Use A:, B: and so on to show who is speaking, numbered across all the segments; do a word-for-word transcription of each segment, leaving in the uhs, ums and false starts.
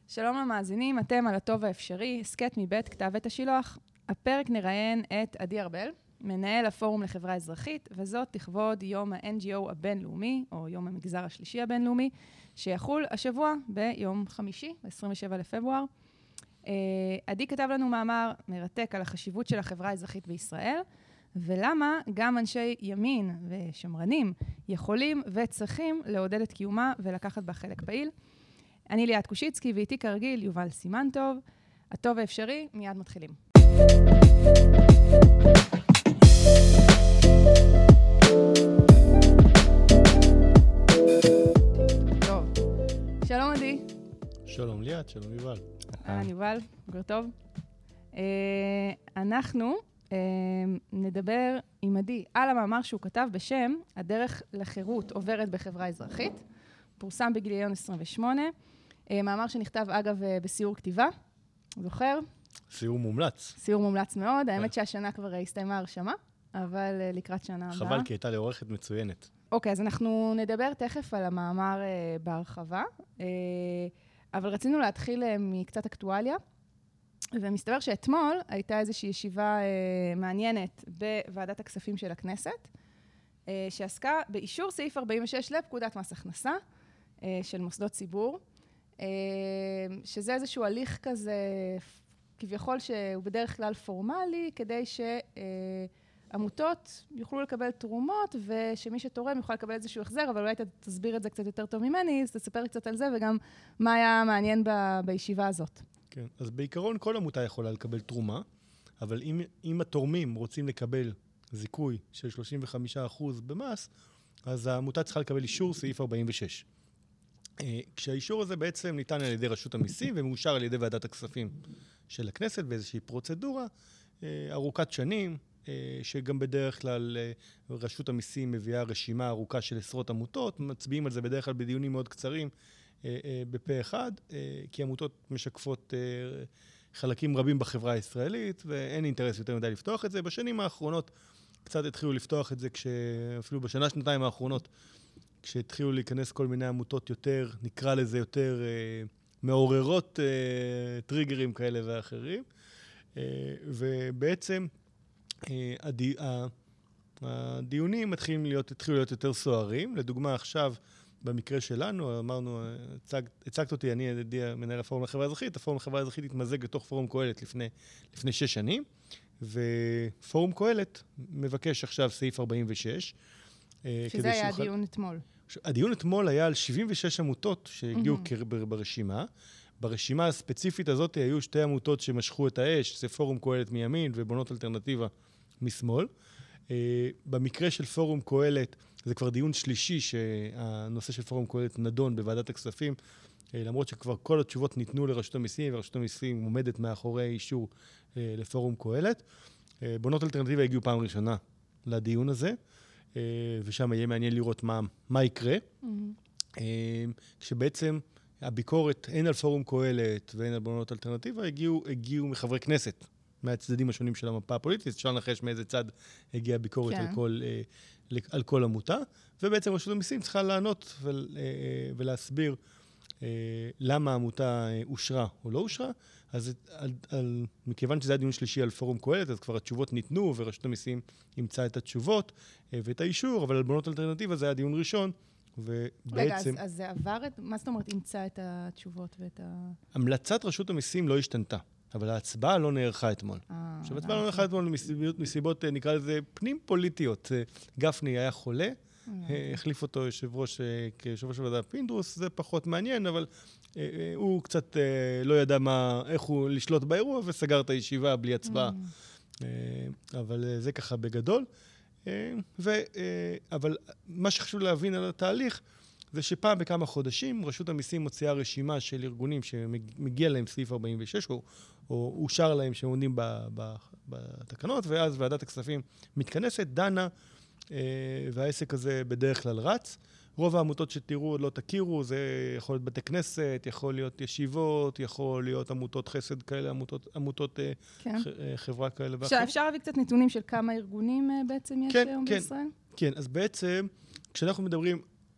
A: שלום למאזינים, אתם על הטוב האפשרי, הסקט מבית כתב עת השילוח. הפרק נראיין את עדי ארבל, מנהל הפורום לחברה אזרחית, וזאת לכבוד יום ה-אן ג'י או הבינלאומי, או יום המגזר השלישי הבינלאומי, שיחול השבוע ביום חמישי, עשרים ושבעה לפברואר. עדי כתב לנו מאמר מרתק על החשיבות של החברה האזרחית בישראל, ולמה גם אנשי ימין ושמרנים יכולים וצריכים לעודד את קיומה ולקחת בה חלק פעיל. אני ליאת קושיצקי, ואיתי כרגיל יובל סימן טוב. הטוב האפשרי, מיד מתחילים. טוב, שלום עדי.
B: שלום ליאת, שלום יובל.
A: אהלן יובל, בוקר טוב. אנחנו נדבר עם עדי על המאמר שהוא כתב בשם הדרך לחירות עוברת בחברה אזרחית. פורסם בגיליון עשרים ושמונה. מאמר שנכתב אגב בסיור כתיבה. זוכר?
B: סיור מומלץ.
A: סיור מומלץ מאוד. האמת שהשנה כבר הסתיימה הרשמה, אבל לקראת שנה הבאה.
B: חבל כי הייתה לעורכת מצוינת.
A: אוקיי, אז אנחנו נדבר תכף על המאמר בהרחבה, אבל רצינו להתחיל מקצת אקטואליה, ומסתבר שאתמול הייתה איזושהי ישיבה מעניינת בוועדת הכספים של הכנסת, שעסקה באישור סעיף ארבעים ושש לפקודת מס הכנסה של מוסדות ציבור, שזה איזשהו הליך כזה, כביכול שהוא בדרך כלל פורמלי, כדי שעמותות יוכלו לקבל תרומות, ושמי שתורם יוכל לקבל איזשהו החזר, אבל אולי תסביר את זה קצת יותר טוב ממני, אז תספר קצת על זה, וגם מה היה מעניין ב- בישיבה הזאת.
B: כן, אז בעיקרון כל עמותה יכולה לקבל תרומה, אבל אם, אם התורמים רוצים לקבל זיכוי של שלושים וחמישה אחוז במס, אז העמותה צריכה לקבל אישור סעיף ארבעים ושש. כשהאישור הזה בעצם ניתן על ידי רשות המיסים ומאושר על ידי ועדת הכספים של הכנסת באיזושהי פרוצדורה ארוכת שנים, שגם בדרך כלל רשות המיסים מביאה רשימה ארוכה של עשרות עמותות, מצביעים על זה בדרך כלל בדיונים מאוד קצרים בפה אחד, כי עמותות משקפות חלקים רבים בחברה הישראלית, ואין אינטרס יותר מדי לפתוח את זה. בשנים האחרונות קצת התחילו לפתוח את זה, אפילו בשנה, שנתיים האחרונות, כשהתחילו להיכנס כל מיני עמותות יותר, נקרא לזה יותר אה, מעוררות אה, טריגרים כאלה ואחרים. אה, ובעצם אה, הדי, ה, הדיונים מתחילים להיות, התחילו להיות יותר סוערים. לדוגמה, עכשיו, במקרה שלנו, אמרנו, הצג, הצגת אותי, אני ידידי מנהל הפורום לחברה האזרחית, הפורום לחברה האזרחית התמזג לתוך פורום קהלת לפני, לפני שש שנים, ופורום קהלת מבקש עכשיו סעיף ארבעים ושש.
A: שזה היה הדיון אתמול.
B: הדיון אתמול היה על שבעים ושש עמותות שהגיעו mm-hmm. ברשימה. ברשימה הספציפית הזאת היו שתי עמותות שמשכו את האש, זה פורום קהלת מימין ובונות אלטרנטיבה משמאל. Uh, במקרה של פורום קהלת, זה כבר דיון שלישי שהנושא של פורום קהלת נדון בוועדת הכספים, uh, למרות שכבר כל התשובות ניתנו לרשות המיסים, ורשות המיסים עומדת מאחורי אישור uh, לפורום קהלת. Uh, בונות אלטרנטיבה הגיעו פעם ראשונה לדיון הזה. ושם יהיה מעניין לראות מה, מה יקרה. Mm-hmm. כשבעצם הביקורת, הן על פורום קהלת והן על בונות אלטרנטיבה, הגיעו, הגיעו מחברי כנסת, מהצדדים השונים של המפה הפוליטית, אפשר לנחש מאיזה צד הגיעה ביקורת כן. על, כל, על כל עמותה, ובעצם רשות המיסים צריכה לענות ולהסביר למה העמותה אושרה או לא אושרה. אז על, על, מכיוון שזה היה דיון שלישי על פורום קהלת, אז כבר התשובות ניתנו, ורשות המיסים ימצא את התשובות ואת האישור, אבל על בונות אלטרנטיבה זה היה דיון ראשון, ובעצם... רגע, אז,
A: אז זה עבר את... מה זאת אומרת, ימצא את התשובות ואת ה...
B: המלצת רשות המיסים לא השתנתה, אבל ההצבעה לא נערכה אתמול. עכשיו, ההצבעה לא נערכה אתמול מסיבות, מסיבות, נקרא לזה, פנים פוליטיות. גפני היה חולה, החליף אותו יושב ראש, כיושב ראש הוועדה פינדרוס, זה פחות מעניין, אבל הוא קצת לא ידע מה, איך הוא לשלוט באירוע, וסגר את הישיבה בלי הצבעה. אבל זה ככה בגדול. ו, אבל מה שחשוב להבין על התהליך, זה שפעם בכמה חודשים, רשות המיסים מוציאה רשימה של ארגונים שמגיע להם סעיף ארבעים ושש, או, או אושר להם שהם עומדים ב, ב, בתקנות, ואז ועדת הכספים מתכנסת, דנה, והעסק הזה בדרך כלל רץ. רוב העמותות שתראו עוד לא תכירו, זה יכול להיות בתי כנסת, יכול להיות ישיבות, יכול להיות עמותות חסד כאלה, עמותות, עמותות כן. חברה כאלה ואחרות.
A: אפשר להביא קצת נתונים של כמה ארגונים בעצם יש
B: כן,
A: היום
B: כן,
A: בישראל?
B: כן, אז בעצם, כשאנחנו מדברים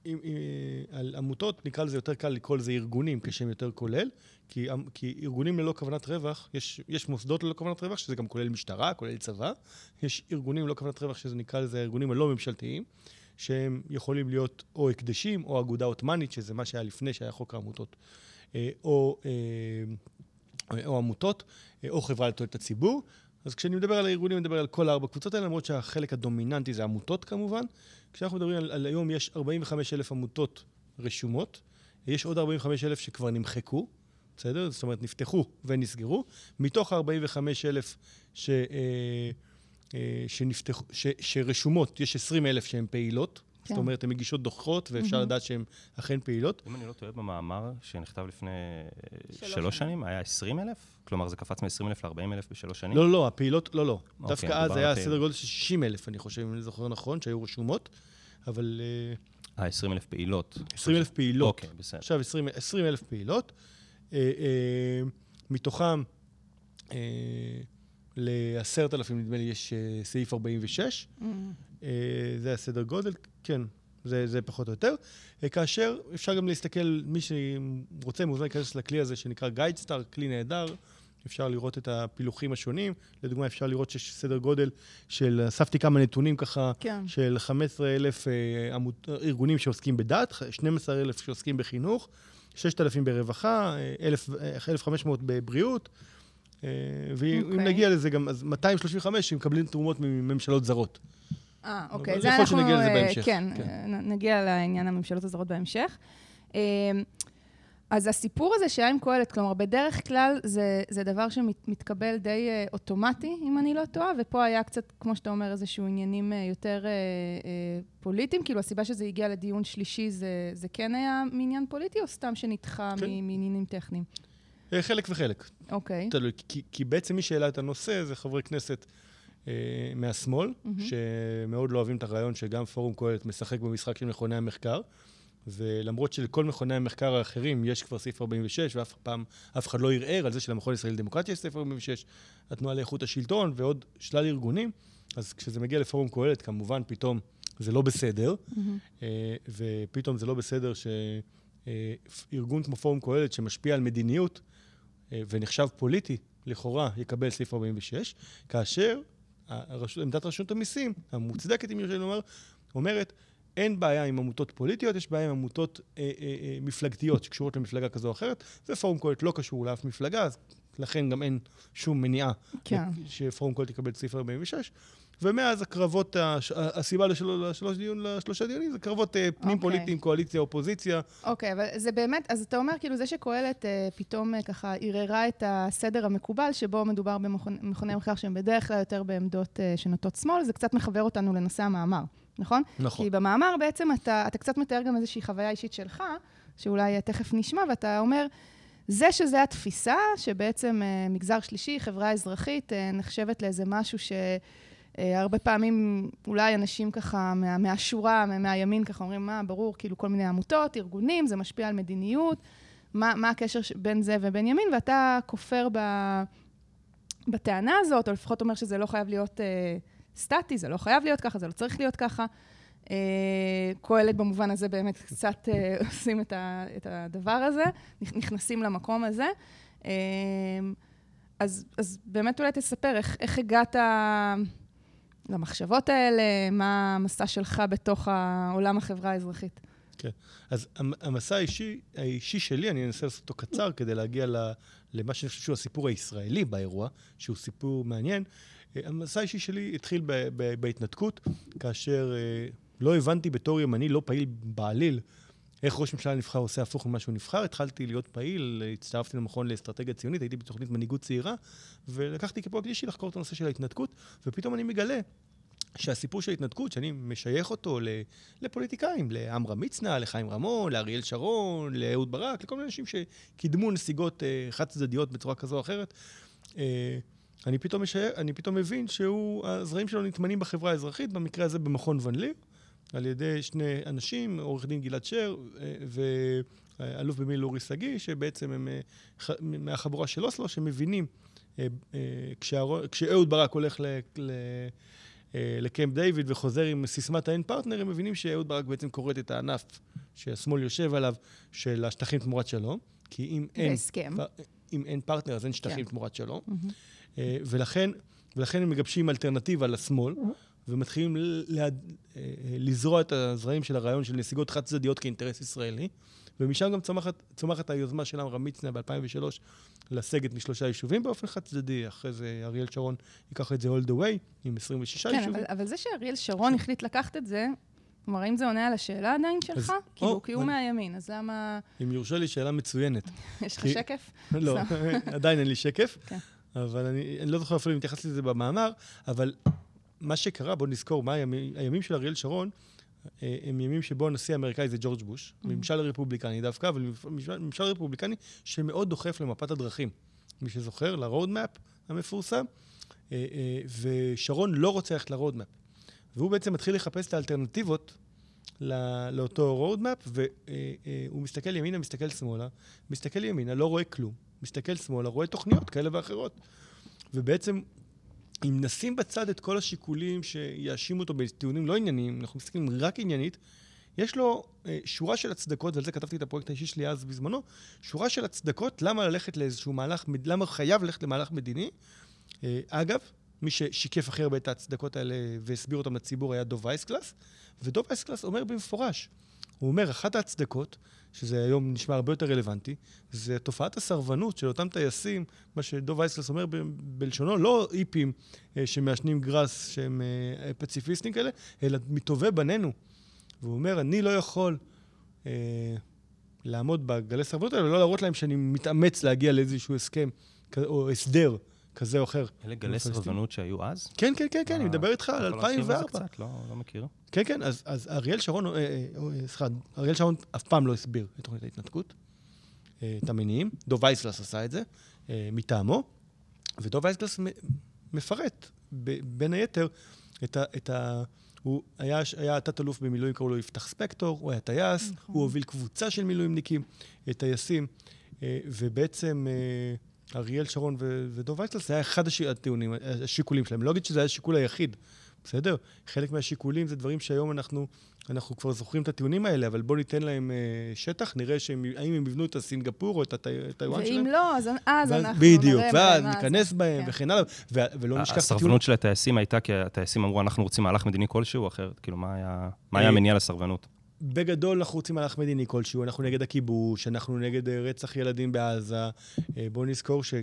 B: אם, על עמותות נקרא לזה יותר קל לקרוא לזה ארגונים כשם יותר כולל, כי, כי ארגונים ללא כוונת רווח, יש, יש מוסדות ללא כוונת רווח, שזה גם כולל משטרה, כולל צבא, יש ארגונים ללא כוונת רווח, שזה נקרא לזה ארגונים הלא ממשלתיים, שהם יכולים להיות או הקדשים, או אגודה עות'מאנית, שזה מה שהיה לפני שהיה חוק העמותות, או, או עמותות, או חברה לתועלת הציבור. אז כשאני מדבר על הארגונים, אני מדבר על כל ארבע קבוצות האלה, למרות שהחלק הדומיננטי זה עמותות כמובן. כשאנחנו מדברים על, על היום, יש ארבעים וחמישה אלף עמותות רשומות, יש עוד ארבעים וחמישה אלף שכבר נמחקו, בסדר? זאת אומרת, נפתחו ונסגרו. מתוך ה-ארבעים וחמישה אלף ש, אה, אה, שנפתחו, ש, שרשומות, יש עשרים אלף שהן פעילות, כן. זאת אומרת, הן מגישות דוחות, ואפשר mm-hmm. לדעת שהן אכן פעילות.
C: אם אני לא טועה במאמר שנכתב לפני שלוש, שלוש שנים, היה עשרים אלף? כלומר, זה קפץ מ-עשרים אלף ל-ארבעים אלף בשלוש שנים?
B: לא, לא, הפעילות, לא, לא.
C: אוקיי,
B: דווקא אז היה סדר גודל של שישים אלף, אני חושב, אם אני זוכר נכון, שהיו רשומות, אבל...
C: אה, עשרים אלף פעילות.
B: עשרים אלף פעילות.
C: אוקיי, בסדר.
B: עכשיו, עשרים אלף פעילות. אה, אה, מתוכם, אה, ל-עשרת אלפים, נדמה לי, יש אה, סעיף ארבעים ושש. Mm. אה, זה הסדר גודל, כן. זה, זה פחות או יותר. כאשר אפשר גם להסתכל, מי שרוצה מוזמן להיכנס לכלי הזה שנקרא גיידסטאר, כלי נהדר, אפשר לראות את הפילוחים השונים. לדוגמה, אפשר לראות שיש סדר גודל של, אספתי כמה נתונים ככה, כן. של חמישה עשר אלף אה, עמוד, ארגונים שעוסקים בדת, שנים עשר אלף שעוסקים בחינוך, שישת אלפים ברווחה, אלף וחמש מאות בבריאות, אה, ואם okay. נגיע לזה גם, אז מאתיים שלושים וחמש שמקבלים תרומות מממשלות זרות.
A: אה, אוקיי. זה אנחנו, שנגיע לזה בהמשך. כן, כן, נגיע לעניין הממשלות הזרות בהמשך. אז הסיפור הזה שהיה עם קהלת, כלומר, בדרך כלל זה, זה דבר שמתקבל די אוטומטי, אם אני לא טועה, ופה היה קצת, כמו שאתה אומר, איזשהו עניינים יותר פוליטיים, כאילו הסיבה שזה הגיע לדיון שלישי, זה, זה כן היה מעניין פוליטי, או סתם שנדחה כן. מעניינים טכניים?
B: חלק וחלק.
A: אוקיי.
B: תלוי, כי, כי בעצם מי שאלה את הנושא זה חברי כנסת, מהשמאל, mm-hmm. שמאוד לא אוהבים את הרעיון שגם פורום קהלת משחק במשחק של מכוני המחקר, ולמרות שלכל מכוני המחקר האחרים יש כבר סעיף ארבעים ושש, ואף פעם אף אחד לא ירער על זה שלמכון ישראל לדמוקרטיה יש סעיף ארבעים ושש, התנועה לאיכות השלטון ועוד שלל ארגונים, אז כשזה מגיע לפורום קהלת, כמובן פתאום זה לא בסדר, mm-hmm. ופתאום זה לא בסדר שארגון כמו פורום קהלת שמשפיע על מדיניות ונחשב פוליטי, לכאורה יקבל סעיף ארבעים ושש, כאשר הרשות, עמדת רשות המיסים, המוצדקת, אם יורשה לומר, אומרת, אין בעיה עם עמותות פוליטיות, יש בעיה עם עמותות אה, אה, אה, מפלגתיות שקשורות למפלגה כזו או אחרת, ופורום קהלת לא קשור לאף מפלגה, אז לכן גם אין שום מניעה כן. שפורום קהלת יקבל סעיף ארבעים ושש, ומאז הקרבות, הש... הסיבה לשלוש, לשלוש דיון, לשלושה דיונים, זה קרבות אה, פנים okay. פוליטיים, קואליציה, אופוזיציה.
A: אוקיי, okay, אבל זה באמת, אז אתה אומר, כאילו זה שקהלת אה, פתאום אה, ככה ערערה את הסדר המקובל, שבו מדובר במכוני מחקר שהם בדרך כלל יותר בעמדות אה, שנוטות שמאל, זה קצת מחבר אותנו לנושא המאמר, נכון?
B: נכון.
A: כי במאמר בעצם אתה, אתה קצת מתאר גם איזושהי חוויה אישית שלך, שאולי תכף נשמע, ואתה אומר, זה שזה התפיסה, שבעצם אה, מגזר שלישי, חברה אזרחית, אה, נחשבת לאיזה משהו ש... הרבה פעמים אולי אנשים ככה מה, מהשורה, מה, מהימין ככה אומרים, מה, ברור, כאילו כל מיני עמותות, ארגונים, זה משפיע על מדיניות, מה, מה הקשר בין זה ובין ימין, ואתה כופר ב, בטענה הזאת, או לפחות אומר שזה לא חייב להיות אה, סטטי, זה לא חייב להיות ככה, זה לא צריך להיות ככה. אה, קהלת במובן הזה באמת קצת אה, עושים את, ה, את הדבר הזה, נכנסים למקום הזה. אה, אז, אז באמת אולי תספר איך, איך הגעת... למחשבות האלה, מה המסע שלך בתוך העולם החברה האזרחית?
B: כן, אז המסע האישי, האישי שלי, אני אנסה לעשות אותו קצר, כדי להגיע למה שאני חושב שהוא הסיפור הישראלי באירוע, שהוא סיפור מעניין. המסע האישי שלי התחיל בהתנתקות, כאשר לא הבנתי בתור ימני, לא פעיל בעליל, איך ראש ממשלה נבחר עושה הפוך ממה שהוא נבחר. התחלתי להיות פעיל, הצטרפתי למכון לאסטרטגיה ציונית, הייתי בתוכנית מנהיגות צעירה, ולקחתי כפרויקט אישי לחקור את הנושא של ההתנתקות, ופתאום אני מגלה שהסיפור של ההתנתקות, שאני משייך אותו לפוליטיקאים, לעמרם מצנע, לחיים רמון, לאריאל שרון, לאהוד ברק, לכל מיני אנשים שקידמו נסיגות חד צדדיות בצורה כזו או אחרת, אני פתאום משייך, אני פתאום מבין שהוא, הזרעים שלו נטמנים בחברה האזרחית, במקרה הזה במכון ון ליר, על ידי שני אנשים, עורך דין גלעד שר ואלוף במיל' אורי שגיא, שבעצם הם מהחבורה של אוסלו, שמבינים, כשאהוד ברק הולך לקמפ דיוויד וחוזר עם סיסמת האין פרטנר, הם מבינים שאהוד ברק בעצם קוראת את הענף שהשמאל יושב עליו, של השטחים תמורת שלום, כי אם אין, אם אין פרטנר, אז אין שטחים תמורת שלום. ולכן, ולכן הם מגבשים אלטרנטיבה לשמאל, ומתחילים לזרוע את הזרעים של הרעיון של נסיגות חד צדדיות כאינטרס ישראלי, ומשם גם צומחת, צומחת היוזמה של עמרם מצנע ב-אלפיים ושלוש לסגת משלושה יישובים באופן חד צדדי, אחרי זה אריאל שרון ייקח את זה all the way, עם עשרים ושישה
A: כן,
B: יישובים.
A: אבל, אבל זה שאריאל שרון החליט לקחת את זה, כלומר, האם זה עונה על השאלה עדיין שלך? כאילו, כי הוא מהימין, אז למה...
B: אם יורשה לי, שאלה מצוינת.
A: יש לך שקף?
B: לא, עדיין אין לי שקף, אבל אני לא זוכר אפילו אם מתייחס לזה במאמר, אבל מה שקרה, בוא נזכור, מה הימים של אריאל שרון, הם ימים שבו הנשיא האמריקאי זה ג'ורג' בוש, ממשל הרפובליקני דווקא, אבל ממשל הרפובליקני שמאוד דוחף למפת הדרכים. מי שזוכר, לרודמאפ המפורסם, ושרון לא רוצה ללכת לרודמאפ. והוא בעצם מתחיל לחפש את האלטרנטיבות לאותו רודמאפ, והוא מסתכל ימינה, מסתכל שמאלה, מסתכל ימינה, לא רואה כלום, מסתכל שמאלה, רואה תוכניות כאלה ואחרות. ובעצם, אם נשים בצד את כל השיקולים שיאשימו אותו בטיעונים לא ענייניים, אנחנו מסתכלים רק עניינית, יש לו אה, שורה של הצדקות, ועל זה כתבתי את הפרויקט האישי שלי אז בזמנו, שורה של הצדקות למה ללכת לאיזשהו מהלך, למה חייב ללכת למהלך מדיני. אה, אגב, מי ששיקף הכי הרבה את ההצדקות האלה והסביר אותם לציבור היה דוב וייסקלס, ודוב וייסקלס אומר במפורש, הוא אומר, אחת ההצדקות, שזה היום נשמע הרבה יותר רלוונטי, זה תופעת הסרבנות של אותם טייסים, מה שדוב וייסקלס אומר ב- בלשונו, לא איפים אה, שמאשנים גרס שהם אה, פציפיסטים כאלה, אלא מטובי בנינו. והוא אומר, אני לא יכול אה, לעמוד בגלי סרבנות האלה, ולא להראות להם שאני מתאמץ להגיע לאיזשהו הסכם או הסדר כזה או אחר.
C: אלה גלי סרבנות שהיו אז?
B: כן, כן, כן, כן, אני מדבר איתך על אלפיים וארבע.
C: לא מכיר.
B: כן, כן, אז אריאל שרון, סליחה, אריאל שרון אף פעם לא הסביר את תוכנית ההתנתקות, את המניעים. דוב וייסקלס עשה את זה מטעמו, ודוב וייסקלס מפרט, בין היתר, את ה... הוא היה, היה תת-אלוף במילואים, קראו לו יפתח ספקטור, הוא היה טייס, הוא הוביל קבוצה של מילואימניקים, טייסים, ובעצם אריאל שרון ודוב וייסקלס, זה היה אחד הטיעונים, השיקולים שלהם. לא אגיד שזה היה השיקול היחיד, בסדר? חלק מהשיקולים זה דברים שהיום אנחנו, אנחנו כבר זוכרים את הטיעונים האלה, אבל בואו ניתן להם שטח, נראה שהם, האם הם יבנו את הסינגפור או את הטיואן שלהם.
A: ואם לא, אז, אז אנחנו
B: בדיוק, ואז ניכנס בהם וכן הלאה, ולא נשכח את הטיעון.
C: הסרבנות של הטייסים הייתה, כי הטייסים אמרו, אנחנו רוצים מהלך מדיני כלשהו, אחרת, כאילו, מה היה המניע לסרבנות?
B: בגדול אנחנו רוצים מהלך מדיני כלשהו, אנחנו נגד הכיבוש, אנחנו נגד רצח ילדים בעזה. בואו נזכור ש,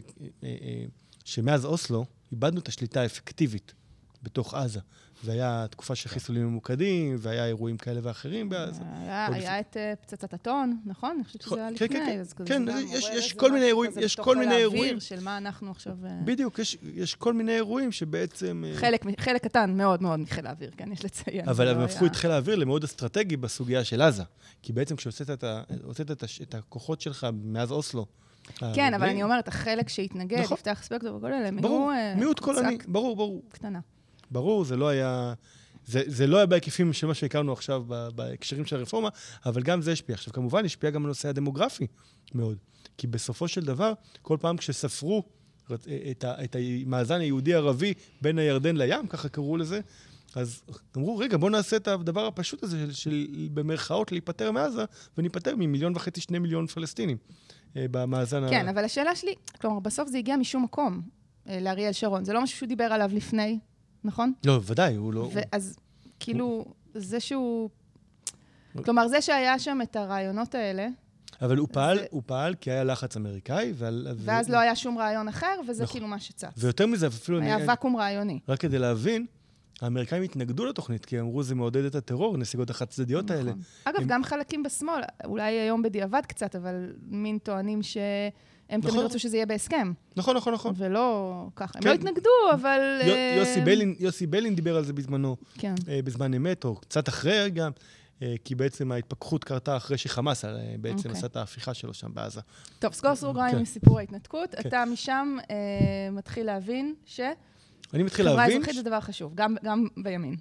B: שמאז אוסלו איבדנו את השליטה האפקטיבית בתוך עזה. והיה תקופה של חיסולים ממוקדים, והיה אירועים כאלה ואחרים בעזה.
A: היה את פצצת הטון, נכון? אני חושבת שזה היה לפני.
B: כן, יש כל מיני אירועים, יש כל מיני אירועים.
A: של מה אנחנו עכשיו...
B: בדיוק, יש כל מיני אירועים שבעצם...
A: חלק קטן מאוד מאוד מחיל האוויר, כן, יש לציין.
B: אבל הם הפכו את חיל האוויר למאוד אסטרטגי בסוגיה של עזה. כי בעצם כשהוצאת את הכוחות שלך מאז אוסלו,
A: כן, אבל אני אומרת, החלק שהתנגד, יפתח ספקטור וכל אלה,
B: מיעוט קולני, ברור, ברור.
A: קטנה.
B: ברור, זה לא היה, זה, זה לא היה בהיקפים של מה שהכרנו עכשיו בהקשרים של הרפורמה, אבל גם זה השפיע. עכשיו, כמובן, השפיע גם הנושא הדמוגרפי מאוד. כי בסופו של דבר, כל פעם כשספרו את, ה, את המאזן היהודי-ערבי בין הירדן לים, ככה קראו לזה, אז אמרו, רגע, בואו נעשה את הדבר הפשוט הזה של, של במרכאות להיפטר מעזה, וניפטר ממיליון וחצי, שני מיליון פלסטינים במאזן.
A: כן,
B: ה...
A: אבל השאלה שלי, כלומר, בסוף זה הגיע משום מקום לאריאל שרון. זה לא משהו שהוא דיבר עליו לפני. נכון?
B: לא, ודאי, הוא לא...
A: ואז, כאילו, זה שהוא... כלומר, זה שהיה שם את הרעיונות האלה...
B: אבל הוא פעל, הוא פעל כי היה לחץ אמריקאי,
A: ואז לא היה שום רעיון אחר, וזה כאילו מה שצץ.
B: ויותר מזה, אפילו...
A: היה ואקום רעיוני.
B: רק כדי להבין, האמריקאים התנגדו לתוכנית, כי אמרו, זה מעודד את הטרור, נסיגות החד-צדדיות האלה.
A: אגב, גם חלקים בשמאל, אולי היום בדיעבד קצת, אבל מין טוענים ש... הם תמיד רצו שזה יהיה בהסכם.
B: נכון, נכון, נכון.
A: ולא ככה. הם לא התנגדו, אבל...
B: יוסי בלין דיבר על זה בזמנו, בזמן אמת, או קצת אחרי גם, כי בעצם ההתפכחות קרתה אחרי שחמאס בעצם עשה את ההפיכה שלו שם בעזה.
A: טוב, סגור סוגריים מסיפור ההתנתקות. אתה משם מתחיל להבין ש...
B: אני מתחיל להבין...
A: חברה אזרחית זה דבר חשוב, גם בימין.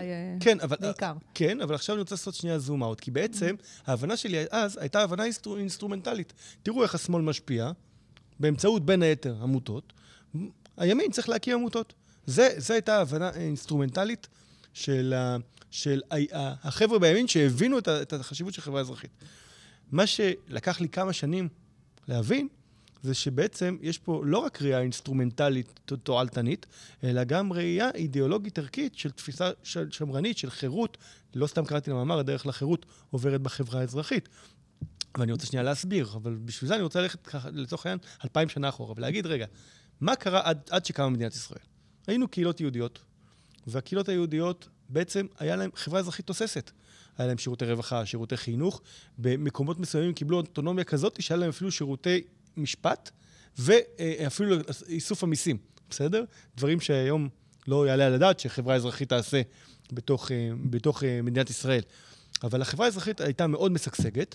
A: בעיקר.
B: כן, אבל עכשיו אני רוצה לעשות שנייה זום אאוט, כי בעצם ההבנה שלי אז הייתה הבנה אינסטרומנטלית. תראו איך השמאל משפיע, באמצעות בין היתר עמותות. הימין צריך להקים עמותות. זה, זה הייתה הבנה אינסטרומנטלית של, של החבר'ה בימין שהבינו את החשיבות של חברה אזרחית. מה שלקח לי כמה שנים להבין, זה שבעצם יש פה לא רק ראייה אינסטרומנטלית תועלתנית, אלא גם ראייה אידיאולוגית ערכית של תפיסה שמרנית, של חירות. לא סתם קראתי למאמר, הדרך לחירות עוברת בחברה האזרחית. ואני רוצה שנייה להסביר, אבל בשביל זה אני רוצה ללכת ככה, לצורך העניין, אלפיים שנה אחורה, ולהגיד, רגע, מה קרה עד, עד שקמה מדינת ישראל? היינו קהילות יהודיות, והקהילות היהודיות בעצם היה להם חברה אזרחית תוססת. היה להם שירותי רווחה, שירותי חינוך, במקומות מסוימים קיבלו אוטונומיה כזאת, שהיה להם אפילו שירותי משפט, ואפילו איסוף המיסים, בסדר? דברים שהיום לא יעלה על הדעת שחברה אזרחית תעשה בתוך, בתוך מדינת ישראל. אבל החברה האזרחית הייתה מאוד משגשגת,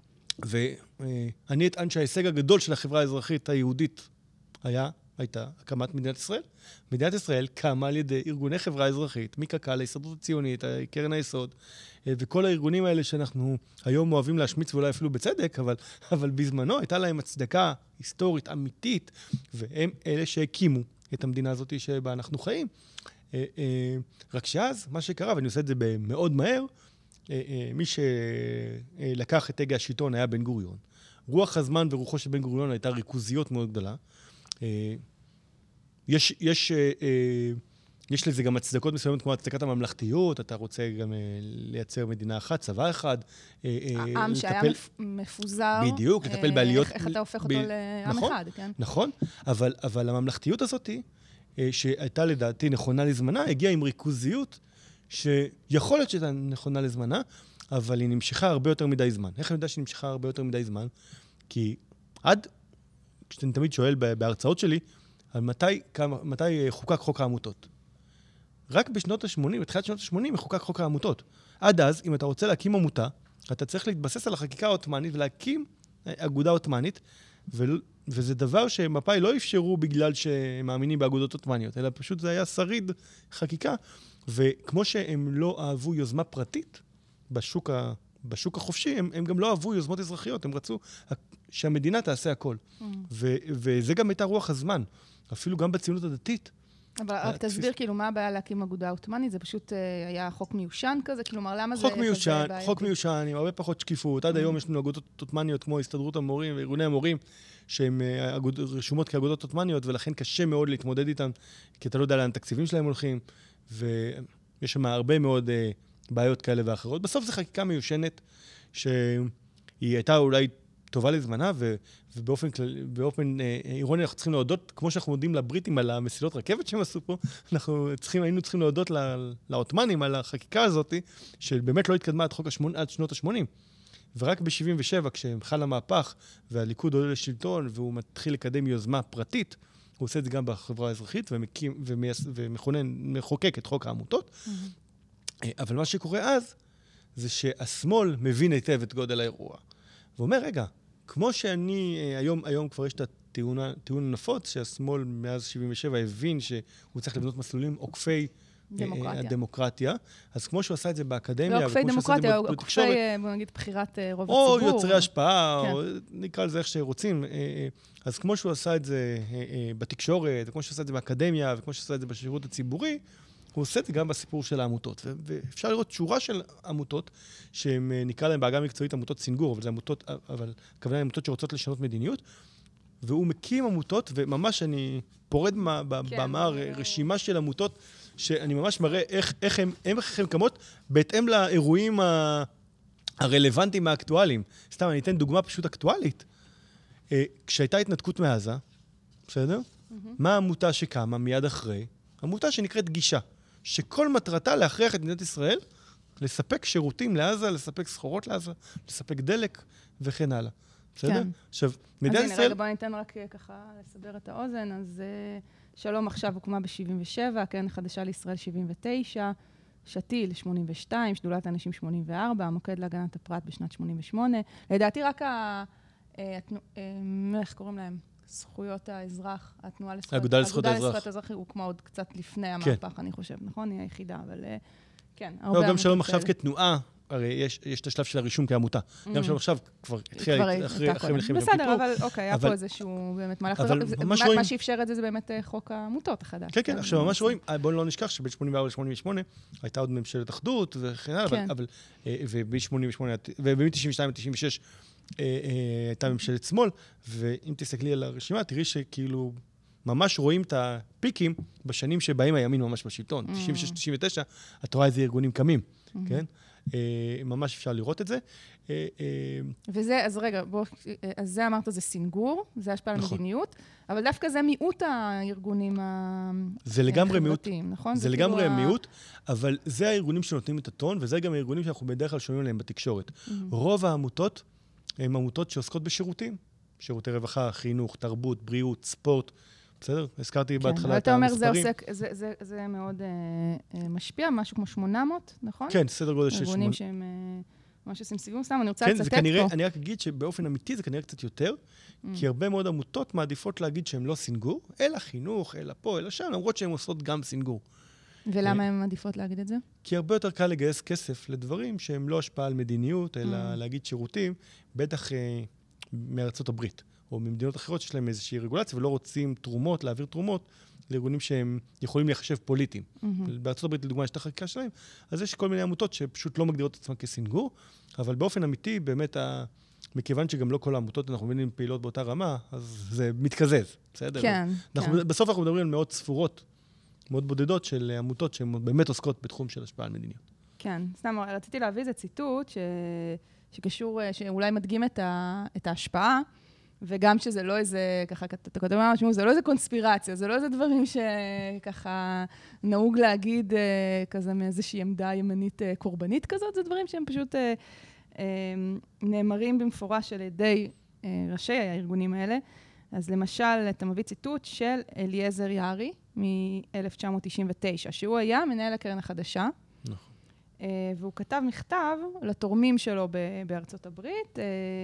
B: ואני אטען שההישג הגדול של החברה האזרחית היהודית היה, הייתה הקמת מדינת ישראל. מדינת ישראל קמה על ידי ארגוני חברה אזרחית, מקק"ל, ההסתדרות הציונית, קרן היסוד, וכל הארגונים האלה שאנחנו היום אוהבים להשמיץ ואולי אפילו בצדק, אבל, אבל בזמנו הייתה להם הצדקה היסטורית, אמיתית, והם אלה שהקימו את המדינה הזאת שבה אנחנו חיים. רק שאז, מה שקרה, ואני עושה את זה מאוד מהר, מי שלקח את הגה השלטון היה בן גוריון. רוח הזמן ורוחו של בן גוריון הייתה ריכוזיות מאוד גדולה. יש, יש, יש לזה גם הצדקות מסוימות כמו הצדקת הממלכתיות, אתה רוצה גם לייצר מדינה אחת, צבא אחד.
A: העם שהיה מפוזר.
B: בדיוק, לטפל בעליות.
A: איך אתה הופך אותו לעם אחד, כן?
B: נכון, אבל, אבל הממלכתיות הזאת, שהייתה לדעתי נכונה לזמנה, הגיעה עם ריכוזיות, שיכול להיות שהייתה נכונה לזמנה, אבל היא נמשכה הרבה יותר מדי זמן. איך אני יודע שהיא נמשכה הרבה יותר מדי זמן? כי עד, כשאני תמיד שואל בהרצאות שלי, על מתי, כמה, מתי חוקק חוק העמותות. רק בשנות ה-שמונים, בתחילת שנות ה-שמונים, חוקק חוק העמותות. עד אז, אם אתה רוצה להקים עמותה, אתה צריך להתבסס על החקיקה העות'מאנית ולהקים אגודה עות'מאנית, ו... וזה דבר שמפא"י לא אפשרו בגלל שהם מאמינים באגודות עות'מאניות, אלא פשוט זה היה שריד חקיקה. וכמו שהם לא אהבו יוזמה פרטית בשוק, ה... בשוק החופשי, הם, הם גם לא אהבו יוזמות אזרחיות, הם רצו שהמדינה תעשה הכל. Mm. ו... וזה גם הייתה רוח הזמן. אפילו גם בציונות הדתית.
A: אבל רק תסביר, כאילו, מה הבעיה להקים אגודה עות'מאנית? זה פשוט היה חוק מיושן כזה? כאילו, למה זה...
B: חוק מיושן, חוק מיושן, עם הרבה פחות שקיפות. עד היום יש לנו אגודות עות'מאניות כמו הסתדרות המורים וארגוני המורים, שהן רשומות כאגודות עות'מאניות, ולכן קשה מאוד להתמודד איתן, כי אתה לא יודע לאן התקציבים שלהם הולכים, ויש שם הרבה מאוד בעיות כאלה ואחרות. בסוף זו חקיקה מיושנת, שהיא הייתה אולי טובה לזמנה, ו, ובאופן כלל, באופן אה, אירוני אנחנו צריכים להודות, כמו שאנחנו מודים לבריטים על המסילות רכבת שהם עשו פה, אנחנו צריכים, היינו צריכים להודות לעות'מאנים על החקיקה הזאת, שבאמת לא התקדמה עד, חוק השמונ... עד שנות ה-שמונים. ורק ב-שבעים ושבע, כשחל המהפך, והליכוד עולה לשלטון, והוא מתחיל לקדם יוזמה פרטית, הוא עושה את זה גם בחברה האזרחית, ומקים, ומייס, ומכונן, מחוקק את חוק העמותות. Mm-hmm. אבל מה שקורה אז, זה שהשמאל מבין היטב את גודל האירוע. ואומר, רגע, כמו שאני, היום, היום כבר יש את הטיעון, הטיעון הנפוץ, שהשמאל מאז שבעים ושבע הבין שהוא צריך לבנות מסלולים עוקפי דמוקרטיה. הדמוקרטיה. אז כמו שהוא עשה את זה באקדמיה,
A: לא עוקפי דמוקרטיה, או עוקפי, בוא נגיד, בחירת רוב
B: או
A: הציבור.
B: או יוצרי השפעה, כן. או נקרא לזה איך שרוצים. אז כמו שהוא עשה את זה בתקשורת, וכמו שהוא עשה את זה באקדמיה, וכמו שהוא עשה את זה בשירות הציבורי, הוא עושה את זה גם בסיפור של העמותות. ואפשר לראות שורה של עמותות, שהם נקרא להם בעגה מקצועית עמותות סינגור, אבל זה עמותות, אבל הכוונה עמותות שרוצות לשנות מדיניות, והוא מקים עמותות, וממש אני פורד במאמר רשימה של עמותות, שאני ממש מראה איך, איך הם, איך הם קמות, בהתאם לאירועים הרלוונטיים האקטואליים. סתם, אני אתן דוגמה פשוט אקטואלית. כשהייתה התנתקות מעזה, בסדר? מה העמותה שקמה מיד אחרי? עמותה שנקראת גישה, שכל מטרתה להכריח את מדינת ישראל לספק שירותים לעזה, לספק סחורות לעזה, לספק דלק וכן הלאה. בסדר?
A: כן.
B: עכשיו, מדינת ישראל...
A: אז הנה, רגע, בוא ניתן רק ככה לסבר את האוזן. אז שלום עכשיו הוקמה ב-שבעים ושבע, הקרן החדשה לישראל שבעים ותשע, שתיל שמונים ושתיים, שדולת האנשים שמונים וארבע, המוקד להגנת הפרט בשנת שמונים ושמונה. לדעתי רק ה... איך קוראים להם? זכויות האזרח, התנועה לזכויות...
B: האגודה לזכויות האזרח.
A: האגודה לזכויות האזרח הוקמה עוד קצת לפני המהפך, אני חושב, נכון? היא היחידה, אבל כן.
B: לא, גם שלום עכשיו כתנועה, הרי יש, יש את השלב של הרישום כעמותה.
A: Mm.
B: גם שם עכשיו כבר התחיל
A: כבר
B: אחרי,
A: הייתה
B: אחרי מלחמת יום
A: בסדר,
B: כיפור.
A: אבל אוקיי, היה
B: אבל-
A: פה איזשהו באמת מהלך.
B: אבל
A: וזה-
B: ממש
A: מה-
B: רואים-
A: מה שאפשר את זה, זה באמת אה, חוק העמותות החדש.
B: כן, כן,
A: כן,
B: עכשיו ממש
A: זה-
B: רואים, אה, בואו לא נשכח שבין שמונים וארבע ל-שמונים ושמונה הייתה עוד ממשלת אחדות וכן הלאה,
A: כן.
B: אבל, אבל וב-שמונים ושמונה וב-תשעים ושתיים עד תשעים ושש אה, אה, הייתה ממשלת שמאל, ואם תסתכלי על הרשימה, תראי שכאילו ממש רואים את הפיקים בשנים שבהם הימין ממש בשלטון.
A: Mm.
B: תשעים ושש תשעים ותשע, את רואה איזה ארגונים קמים,
A: Mm-hmm.
B: כן? אה, ממש אפשר לראות את זה. אה, אה,
A: וזה, אז רגע, בוא, אז זה אמרת, זה סינגור, זה השפעה על
B: נכון.
A: מדיניות, אבל דווקא זה מיעוט הארגונים ה-
B: זה לגמרי מיעוט.
A: החברתיים, נכון?
B: זה
A: כאילו
B: לגמרי
A: ה-
B: מיעוט, אבל זה הארגונים שנותנים את הטון, וזה גם הארגונים שאנחנו בדרך כלל שומעים עליהם בתקשורת. רוב העמותות הן עמותות שעוסקות בשירותים. שירותי רווחה, חינוך, תרבות, בריאות, ספורט. בסדר? הזכרתי
A: כן,
B: בהתחלה
A: אבל
B: את
A: אתה אומר, זה
B: המספרים.
A: עוסק, זה- זה- זה מאוד אה, אה, משפיע, משהו כמו שמונה מאות, נכון?
B: כן, סדר גודל של
A: ארגונים
B: שמונה.
A: שהם אה, ממש עושים סיבוב, סתם, אני רוצה
B: כן,
A: לצטט
B: זה
A: פה.
B: כנראה, אני רק אגיד שבאופן אמיתי זה כנראה קצת יותר,
A: Mm.
B: כי הרבה מאוד עמותות מעדיפות להגיד שהן לא סינגור, אלא חינוך, אלא פה, אלא שם, למרות שהן עושות גם סינגור.
A: ולמה הן מעדיפות להגיד את זה?
B: כי הרבה יותר קל לגייס כסף לדברים שהם לא השפעה על מדיניות, אלא
A: Mm.
B: להגיד שירותים, בטח אה, מארצות הברית, או ממדינות אחרות שיש להם איזושהי רגולציה, ולא רוצים תרומות, להעביר תרומות לארגונים שהם יכולים להיחשב פוליטיים.
A: מהמם.
B: בארצות הברית, לדוגמה, יש את החקיקה שלהם, אז יש כל מיני עמותות שפשוט לא מגדירות את עצמן כסינגור, אבל באופן אמיתי, באמת, ה... מכיוון שגם לא כל העמותות, אנחנו מבינים פעילות באותה רמה, אז זה מתקזז, בסדר?
A: כן,
B: אנחנו,
A: כן.
B: בסוף אנחנו מדברים על מאות ספורות, מאוד בודדות של עמותות שהן באמת עוסקות בתחום של השפעה על מדיניות.
A: כן, סתם, רציתי להביא איזה ציטוט ש... שקשור, שאולי מדגים את, ה... את ההשפעה, וגם שזה לא איזה, ככה, אתה כותב מה משמעות, זה לא איזה קונספירציה, זה לא איזה דברים שככה נהוג להגיד אה, כזה מאיזושהי עמדה ימנית אה, קורבנית כזאת, זה דברים שהם פשוט אה, אה, נאמרים במפורש על ידי אה, ראשי הארגונים האלה. אז למשל, אתה מביא ציטוט של אליעזר יערי מ-אלף תשע מאות תשעים ותשע, שהוא היה מנהל הקרן החדשה.
B: נכון.
A: Uh, והוא כתב מכתב לתורמים שלו ב- בארצות הברית, uh,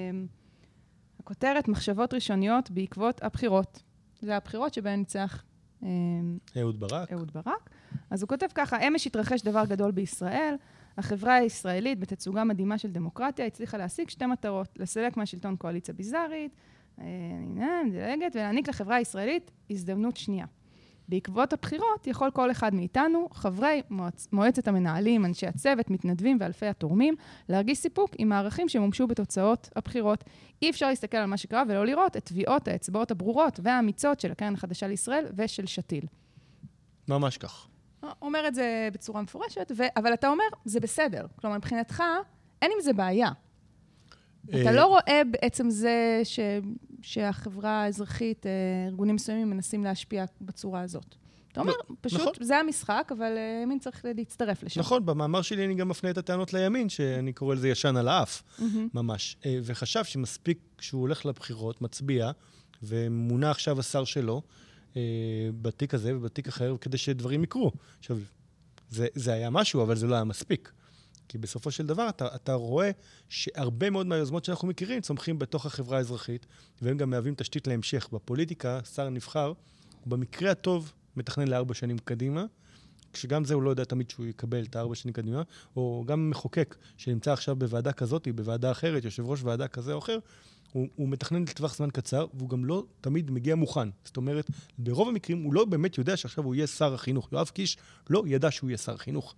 A: הכותרת מחשבות ראשוניות בעקבות הבחירות. זה הבחירות שבהן ניצח uh,
B: אהוד ברק.
A: אהוד ברק. אז הוא כותב ככה, אמש התרחש דבר גדול בישראל, החברה הישראלית בתצוגה מדהימה של דמוקרטיה הצליחה להשיג שתי מטרות, לסלק מהשלטון קואליציה ביזארית, uh, דילגת, ולהעניק לחברה הישראלית הזדמנות שנייה. בעקבות הבחירות יכול כל אחד מאיתנו, חברי מועצ... מועצת המנהלים, אנשי הצוות, מתנדבים ואלפי התורמים, להרגיש סיפוק עם הערכים שמומשו בתוצאות הבחירות. אי אפשר להסתכל על מה שקרה ולא לראות את טביעות האצבעות הברורות והאמיצות של הקרן החדשה לישראל ושל שתיל.
B: ממש כך.
A: אומר את זה בצורה מפורשת, ו... אבל אתה אומר, זה בסדר. כלומר, מבחינתך, אין עם זה בעיה. אתה לא רואה בעצם זה ש... שהחברה האזרחית, ארגונים מסוימים, מנסים להשפיע בצורה הזאת. אתה אומר, פשוט,
B: נכון.
A: זה המשחק, אבל ימין צריך להצטרף לשם.
B: נכון, במאמר שלי אני גם מפנה את הטענות לימין, שאני קורא לזה ישן על האף, ממש. אה, וחשב שמספיק שהוא הולך לבחירות, מצביע, ומונה עכשיו השר שלו, אה, בתיק הזה ובתיק אחר, כדי שדברים יקרו. עכשיו, זה, זה היה משהו, אבל זה לא היה מספיק. כי בסופו של דבר אתה, אתה רואה שהרבה מאוד מהיוזמות שאנחנו מכירים צומחים בתוך החברה האזרחית, והם גם מהווים תשתית להמשך. בפוליטיקה, שר נבחר, הוא במקרה הטוב מתכנן לארבע שנים קדימה, כשגם זה הוא לא יודע תמיד שהוא יקבל את הארבע שנים קדימה, או גם מחוקק שנמצא עכשיו בוועדה כזאת, בוועדה אחרת, יושב ראש ועדה כזה או אחר, הוא, הוא מתכנן לטווח זמן קצר, והוא גם לא תמיד מגיע מוכן. זאת אומרת, ברוב המקרים הוא לא באמת יודע שעכשיו הוא יהיה שר החינוך. יואב קיש לא ידע שהוא יהיה שר החינוך.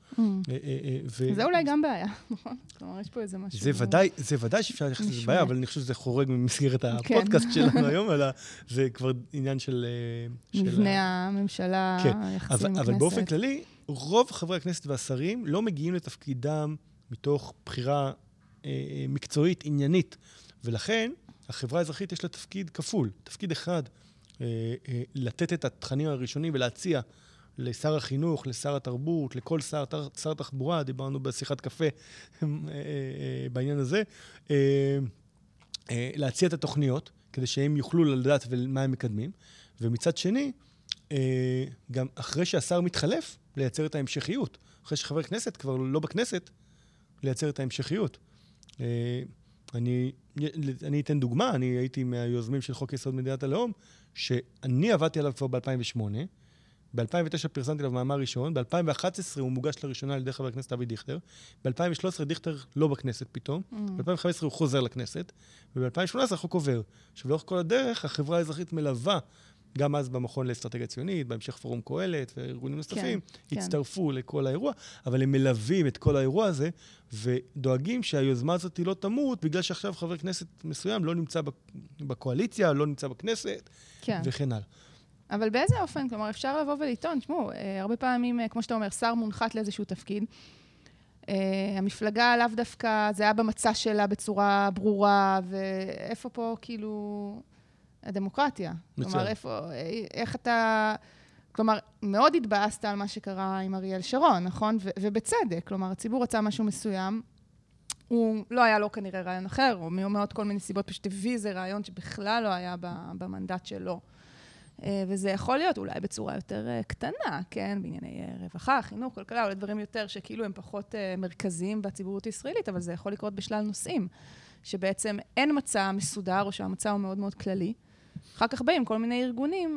A: זה אולי גם בעיה, נכון? כלומר, יש פה איזה משהו...
B: זה ודאי, זה ודאי שאפשר ללכת לזה בעיה, אבל אני חושב שזה חורג ממסגרת
A: כן.
B: הפודקאסט שלנו היום, אלא זה כבר עניין של... של
A: מבנה
B: ה-
A: הממשלה,
B: כן,
A: היחסים
B: אבל,
A: בכנסת.
B: אבל באופן כללי, רוב חברי הכנסת והשרים לא מגיעים לתפקידם מתוך בחירה אה, אה, מקצועית, עניינית, ולכן החברה האזרחית יש לה תפקיד כפול. תפקיד אחד, אה, אה, לתת את התכנים הראשונים ולהציע לשר החינוך, לשר התרבות, לכל שר, שר תחבורה, דיברנו בשיחת קפה אה, אה, בעניין הזה, אה, אה, להציע את התוכניות, כדי שהם יוכלו לדעת מה הם מקדמים, ומצד שני, אה, גם אחרי שהשר מתחלף, לייצר את ההמשכיות. אחרי שחבר כנסת כבר לא בכנסת, לייצר את ההמשכיות. אה, אני, אני אתן דוגמה, אני הייתי מהיוזמים של חוק יסוד מדינת הלאום, שאני עבדתי עליו כבר ב-אלפיים ושמונה, ב-אלפיים ותשע פרסמתי לו מאמר ראשון, ב-אלפיים ואחת עשרה הוא מוגש לראשונה על ידי חבר הכנסת אבי דיכטר, ב-אלפיים ושלוש עשרה דיכטר לא בכנסת פתאום, mm. ב-אלפיים וחמש עשרה הוא חוזר לכנסת, וב-אלפיים ושמונה עשרה החוק עובר. עכשיו, לאורך כל הדרך, החברה האזרחית מלווה, גם אז במכון לאסטרטגיה ציונית, בהמשך פורום קהלת וארגונים נוספים, כן, הצטרפו כן. לכל האירוע, אבל הם מלווים את כל האירוע הזה, ודואגים שהיוזמה הזאת לא תמות, בגלל שעכשיו חבר כנסת מסוים לא נמצא בקואליציה, לא נמצא בכנסת, כן. וכן הלאה.
A: אבל באיזה אופן? כלומר, אפשר לבוא ולטעון, תשמעו, הרבה פעמים, כמו שאתה אומר, שר מונחת לאיזשהו תפקיד, המפלגה לאו דווקא, זה היה במצע שלה בצורה ברורה, ואיפה פה כאילו הדמוקרטיה? מצוין. כלומר, איפה, איך אתה... כלומר, מאוד התבאסת על מה שקרה עם אריאל שרון, נכון? ו- ובצדק, כלומר, הציבור רצה משהו מסוים, הוא לא היה לו כנראה רעיון אחר, או מאוד כל מיני סיבות, פשוט הביא איזה רעיון שבכלל לא היה במנדט שלו. וזה יכול להיות אולי בצורה יותר קטנה, כן? בענייני רווחה, חינוך, כלכלה, אולי דברים יותר שכאילו הם פחות מרכזיים בציבוריות הישראלית, אבל זה יכול לקרות בשלל נושאים, שבעצם אין מצע מסודר, או שהמצע הוא מאוד מאוד כללי. אחר כך באים כל מיני ארגונים,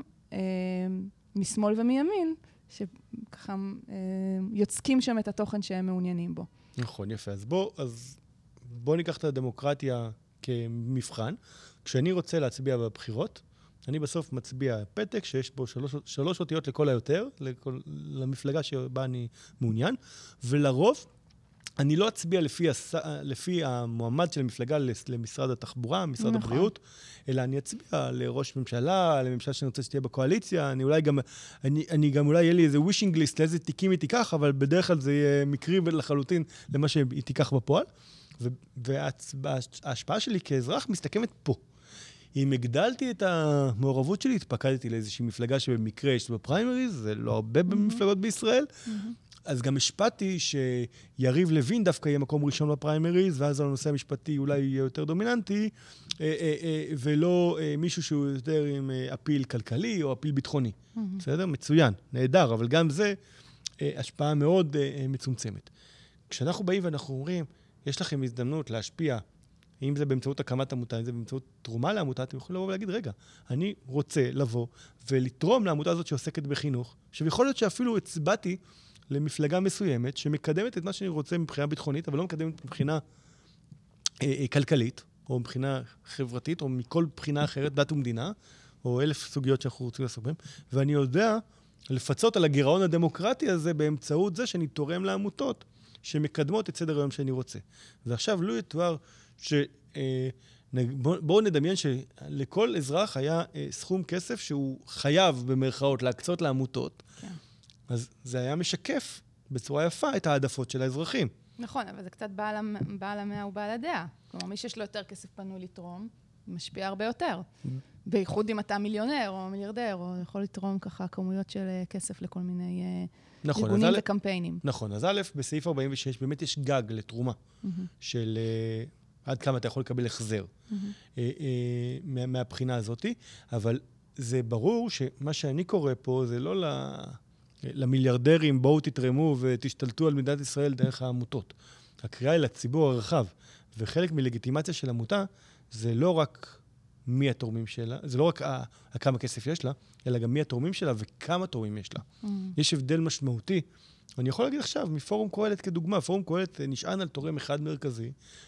A: משמאל ומימין, שככה יוצקים שם את התוכן שהם מעוניינים בו.
B: נכון, יפה. אז בוא, אז בוא ניקח את הדמוקרטיה כמבחן. כשאני רוצה להצביע בבחירות, אני בסוף מצביע פתק שיש בו שלוש, שלוש אותיות לכל היותר, לכל, למפלגה שבה אני מעוניין, ולרוב אני לא אצביע לפי, הס... לפי המועמד של המפלגה למשרד התחבורה, משרד נכון. הבריאות, אלא אני אצביע לראש ממשלה, לממשלה שאני רוצה שתהיה בקואליציה, אני אולי גם, אני, אני גם אולי יהיה לי איזה wishing list לאיזה תיקים היא תיקח, אבל בדרך כלל זה יהיה מקרי לחלוטין למה שהיא תיקח בפועל, וההשפעה שלי כאזרח מסתכמת פה. אם הגדלתי את המעורבות שלי, התפקדתי לאיזושהי מפלגה שבמקרה יש בפריימריז, זה לא הרבה במפלגות בישראל, אז גם השפעתי שיריב לוין דווקא יהיה מקום ראשון בפריימריז, ואז הנושא המשפטי אולי יהיה יותר דומיננטי, ולא מישהו שהוא יותר עם אפיל כלכלי או אפיל ביטחוני. בסדר? מצוין, נהדר, אבל גם זה השפעה מאוד מצומצמת. כשאנחנו באים ואנחנו אומרים, יש לכם הזדמנות להשפיע, אם זה באמצעות הקמת עמותה, אם זה באמצעות תרומה לעמותה, אתם יכולים לבוא ולהגיד, רגע, אני רוצה לבוא ולתרום לעמותה הזאת שעוסקת בחינוך, שיכול להיות שאפילו הצבעתי למפלגה מסוימת, שמקדמת את מה שאני רוצה מבחינה ביטחונית, אבל לא מקדמת מבחינה אה, אה, כלכלית, או מבחינה חברתית, או מכל בחינה אחרת, דת ומדינה, או אלף סוגיות שאנחנו רוצים לעסוק בהן, ואני יודע לפצות על הגירעון הדמוקרטי הזה באמצעות זה שאני תורם לעמותות, שמקדמות את סדר היום שאני רוצה. ועכשיו לא יתואר ש... אה, בואו נדמיין שלכל אזרח היה אה, סכום כסף שהוא חייב במרכאות להקצות לעמותות. כן. אז זה היה משקף בצורה יפה את העדפות של האזרחים.
A: נכון, אבל זה קצת בעל, בעל המאה ובעל הדעה. כלומר, מי שיש לו יותר כסף פנוי לתרום, משפיע הרבה יותר. בייחוד אם אתה מיליונר או מיליארדר, או יכול לתרום ככה כמויות של כסף לכל מיני נכון, ארגונים אז וקמפיינים.
B: נכון, אז א', בסעיף ארבעים ושש באמת יש גג לתרומה mm-hmm. של uh, עד כמה אתה יכול לקבל החזר mm-hmm. uh, uh, מה, מהבחינה הזאת, אבל זה ברור שמה שאני קורא פה זה לא ל... למיליארדרים, בואו תתרמו ותשתלטו על מדינת ישראל דרך העמותות. הקריאה היא לציבור הרחב, וחלק מלגיטימציה של עמותה זה לא רק מי התורמים שלה, זה לא רק ה- כמה כסף יש לה, אלא גם מי התורמים שלה וכמה תורמים יש לה. Mm. יש הבדל משמעותי. אני יכול להגיד עכשיו, מפורום קהלת כדוגמה, פורום קהלת נשען על תורם אחד מרכזי,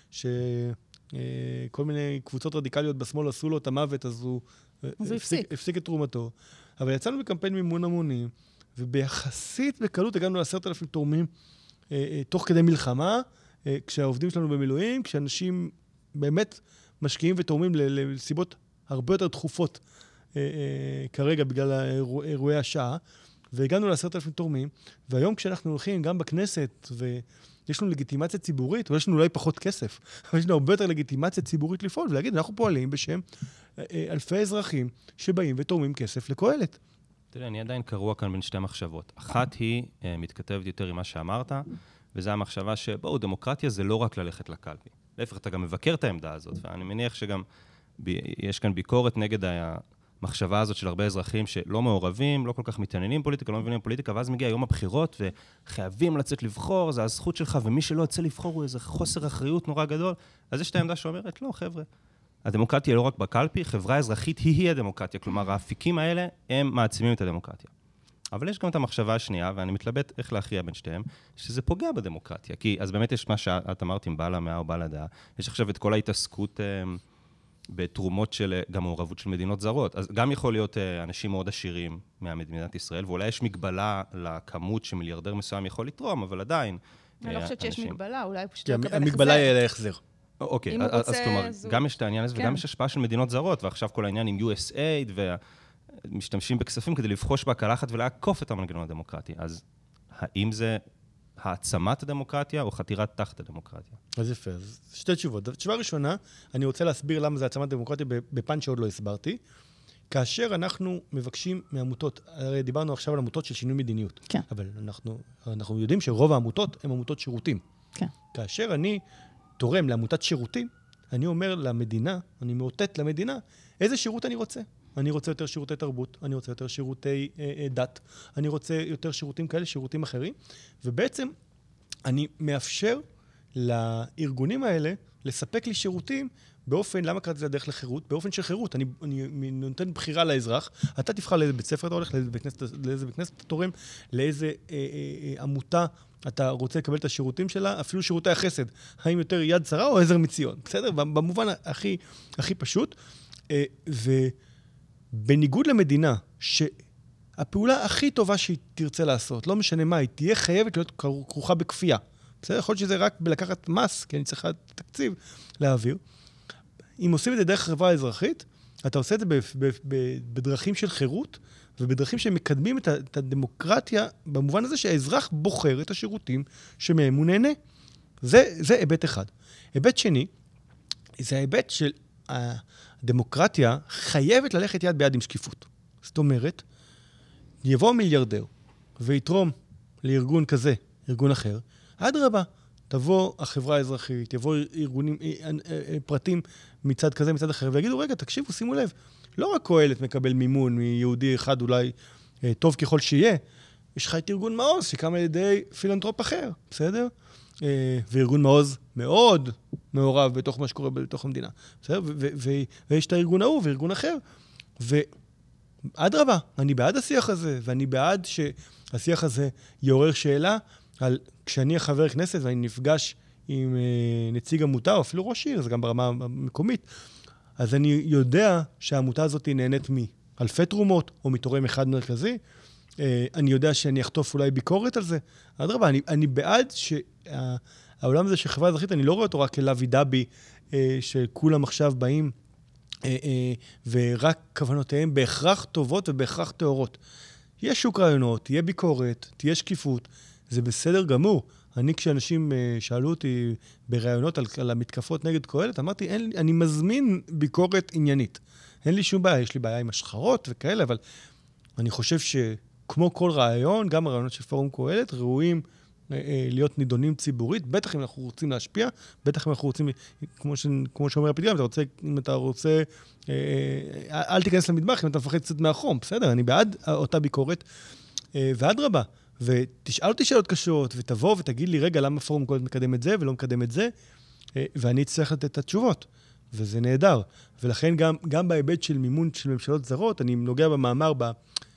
B: שכל מיני קבוצות רדיקליות בשמאל עשו לו את המוות, אז הוא,
A: אז הוא הפסיק.
B: הפסיק את תרומתו. אבל יצאנו בקמפיין מימון המונים, וביחסית בקלות הגענו לעשרת אלפים תורמים, אה, אה, תוך כדי מלחמה, אה, כשהעובדים שלנו במילואים, כשאנשים באמת משקיעים ותורמים לסיבות הרבה יותר דחופות אה, אה, כרגע בגלל האירוע, אירועי השעה, והגענו לעשרת אלפים תורמים, והיום כשאנחנו הולכים גם בכנסת, ויש לנו לגיטימציה ציבורית, ויש לנו אולי פחות כסף, אבל יש לנו הרבה יותר לגיטימציה ציבורית לפעול, ולהגיד, אנחנו פועלים בשם אה, אה, אלפי אזרחים שבאים ותורמים כסף לקהלת.
C: תראה, אני עדיין קרוע כאן בין שתי מחשבות. אחת היא, מתכתבת יותר עם מה שאמרת, וזו המחשבה שבואו, דמוקרטיה זה לא רק ללכת לקלפי. להפך, אתה גם מבקר את העמדה הזאת, ואני מניח שגם יש כאן ביקורת נגד המחשבה הזאת של הרבה אזרחים שלא מעורבים, לא כל כך מתעניינים פוליטיקה, לא מבינים פוליטיקה, ואז מגיע יום הבחירות, וחייבים לצאת לבחור, זה הזכות שלך, ומי שלא יצא לבחור הוא איזה חוסר אחריות נורא גדול. אז יש את העמדה שאומרת, לא, חבר'ה. הדמוקרטיה לא רק בקלפי, חברה אזרחית היא היא הדמוקרטיה, כלומר, האפיקים האלה הם מעצימים את הדמוקרטיה. אבל יש גם את המחשבה השנייה, ואני מתלבט איך להכריע בין שתיהם, שזה פוגע בדמוקרטיה. כי אז באמת יש מה שאת אמרת עם בעל המאה או בעל הדעה, יש עכשיו את כל ההתעסקות בתרומות של, גם מעורבות של מדינות זרות. אז גם יכול להיות אנשים מאוד עשירים מהמדינת ישראל, ואולי יש מגבלה לכמות שמיליארדר מסוים יכול לתרום, אבל עדיין...
A: אני לא חושבת שיש מגבלה, אולי פשוט לא לקבל החזר.
B: המגבלה היא על ההחזר.
C: אוקיי, אז כלומר, גם יש את העניין הזה, וגם יש השפעה של מדינות זרות, ועכשיו כל העניין עם יו אס איי, ומשתמשים בכספים כדי לבחוש בהקלחת ולעקוף את המנגנון הדמוקרטי. אז האם זה העצמת הדמוקרטיה או חתירת תחת הדמוקרטיה?
B: אז יפה, אז שתי תשובות. תשובה ראשונה, אני רוצה להסביר למה זה העצמת הדמוקרטיה בפן שעוד לא הסברתי. כאשר אנחנו מבקשים מעמותות, הרי דיברנו עכשיו על עמותות של שינוי מדיניות.
A: כן.
B: אבל אנחנו, אנחנו יודעים שרוב העמותות הן עמותות שירותים.
A: כן.
B: כאשר אני תורם לעמותת שירותים, אני אומר למדינה, אני מאותת למדינה, איזה שירות אני רוצה. אני רוצה יותר שירותי תרבות, אני רוצה יותר שירותי אה, אה, דת, אני רוצה יותר שירותים כאלה, שירותים אחרים, ובעצם אני מאפשר לארגונים האלה לספק לי שירותים באופן, למה קראתי לדרך לחירות? באופן של חירות. אני, אני נותן בחירה לאזרח, אתה תבחר לאיזה בית ספר אתה הולך, לאיזה בית כנסת, לאיזה בית כנסת אתה תורם, לאיזה אה, אה, עמותה אתה רוצה לקבל את השירותים שלה, אפילו שירותי החסד, האם יותר יד שרה או עזר מציון, בסדר? במובן הכי, הכי פשוט. אה, ובניגוד למדינה, שהפעולה הכי טובה שהיא תרצה לעשות, לא משנה מה, היא תהיה חייבת להיות כרוכה בכפייה. בסדר? יכול להיות שזה רק בלקחת מס, כי אני צריכה תקציב להעביר. אם עושים את זה דרך חברה האזרחית, אתה עושה את זה בדרכים של חירות, ובדרכים שמקדמים את הדמוקרטיה, במובן הזה שהאזרח בוחר את השירותים שמהם הוא נהנה. זה, זה היבט אחד. היבט שני, זה ההיבט של הדמוקרטיה חייבת ללכת יד ביד עם שקיפות. זאת אומרת, יבוא מיליארדר ויתרום לארגון כזה, ארגון אחר, עד רבה, תבוא החברה האזרחית, יבוא ארגונים, פרטים מצד כזה, מצד אחר, ויגידו, רגע, תקשיבו, שימו לב, לא רק קהלת מקבל מימון מיהודי אחד אולי טוב ככל שיהיה, יש לך את ארגון מעוז שקם על ידי פילנטרופ אחר, בסדר? וארגון מעוז מאוד מעורב בתוך מה שקורה בתוך המדינה, בסדר? ויש את הארגון ההוא וארגון אחר, ועד רבה, אני בעד השיח הזה, ואני בעד שהשיח הזה יעורר שאלה, על כשאני החבר כנסת ואני נפגש עם נציג עמותה, או אפילו ראש עיר, זה גם ברמה המקומית, אז אני יודע שהעמותה הזאת נהנית מאלפי תרומות, או מתורם אחד מרכזי. אני יודע שאני אחטוף אולי ביקורת על זה. אדרבה, אני, אני בעד שהעולם הזה של חברה אזרחית, אני לא רואה אותו רק כלוי דבי, שכולם עכשיו באים, ורק כוונותיהם בהכרח טובות ובהכרח תאורות. יש שוק רעיונות, תהיה ביקורת, תהיה שקיפות, זה בסדר גמור. אני, כשאנשים שאלו אותי ברעיונות על, על המתקפות נגד קהלת, אמרתי, אין, אני מזמין ביקורת עניינית. אין לי שום בעיה, יש לי בעיה עם השחרות וכאלה, אבל אני חושב שכמו כל רעיון, גם הרעיונות של פורום קהלת, ראויים אה, אה, להיות נידונים ציבורית, בטח אם אנחנו רוצים להשפיע, בטח אם אנחנו רוצים, כמו, ש, כמו שאומר הפתגם, אם אתה רוצה, אם אתה רוצה אה, אה, אל תיכנס למטבח, אם אתה מפחד קצת מהחום, בסדר? אני בעד אותה ביקורת, אה, ועד רבה. ותשאל אותי שאלות קשות, ותבוא ותגיד לי, רגע, למה פורום קהלת מקדם את זה ולא מקדם את זה, ואני אצטרך לתת את התשובות, וזה נהדר. ולכן גם, גם בהיבט של מימון של ממשלות זרות, אני נוגע במאמר ב,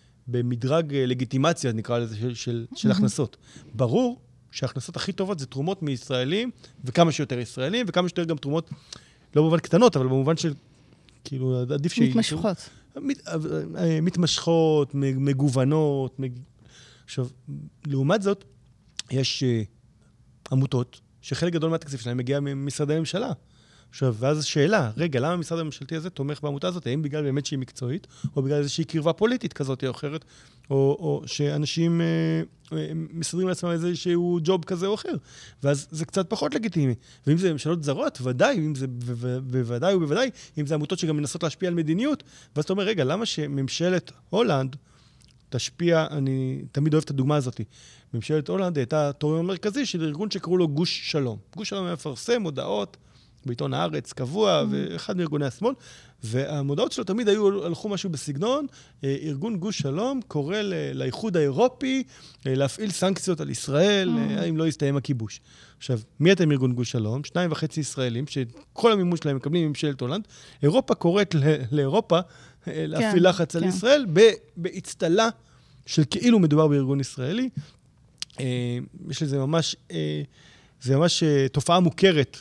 B: במדרג לגיטימציה, נקרא לזה, של, של, של הכנסות. ברור שההכנסות הכי טובות זה תרומות מישראלים, וכמה שיותר ישראלים, וכמה שיותר גם תרומות, לא במובן קטנות, אבל במובן של, כאילו, עדיף שהיא...
A: מתמשכות.
B: מת, מתמשכות, מגוונות, מג... עכשיו, לעומת זאת, יש uh, עמותות שחלק גדול מהתקציב שלהם מגיע ממשרדי ממשלה. עכשיו, ואז השאלה, רגע, למה המשרד הממשלתי הזה תומך בעמותה הזאת? האם בגלל באמת שהיא מקצועית, או בגלל איזושהי קרבה פוליטית כזאת או אחרת, או, או שאנשים uh, uh, מסדרים לעצמם איזשהו ג'וב כזה או אחר. ואז זה קצת פחות לגיטימי. ואם זה ממשלות זרות, ודאי, אם זה בוודאי ובוודאי, אם זה עמותות שגם מנסות להשפיע על מדיניות, ואז אתה אומר, רגע, למה שממשלת הולנד תשפיע, אני תמיד אוהב את הדוגמה הזאת. ממשלת הולנד הייתה תורם המרכזי של ארגון שקראו לו גוש שלום. גוש שלום מפרסם הודעות בעיתון הארץ קבוע, ואחד מארגוני השמאל, והמודעות שלו תמיד היו, הלכו משהו בסגנון, ארגון גוש שלום קורא לאיחוד האירופי להפעיל סנקציות על ישראל, אם לא יסתיים הכיבוש. עכשיו, מי אתם ארגון גוש שלום? שניים וחצי ישראלים, שכל המימון שלהם מקבלים מממשלת הולנד. אירופה קוראת לאירופה להפעיל לחץ על ישראל בהצטלה של כאילו מדובר בארגון ישראלי. יש לזה ממש, זה ממש תופעה מוכרת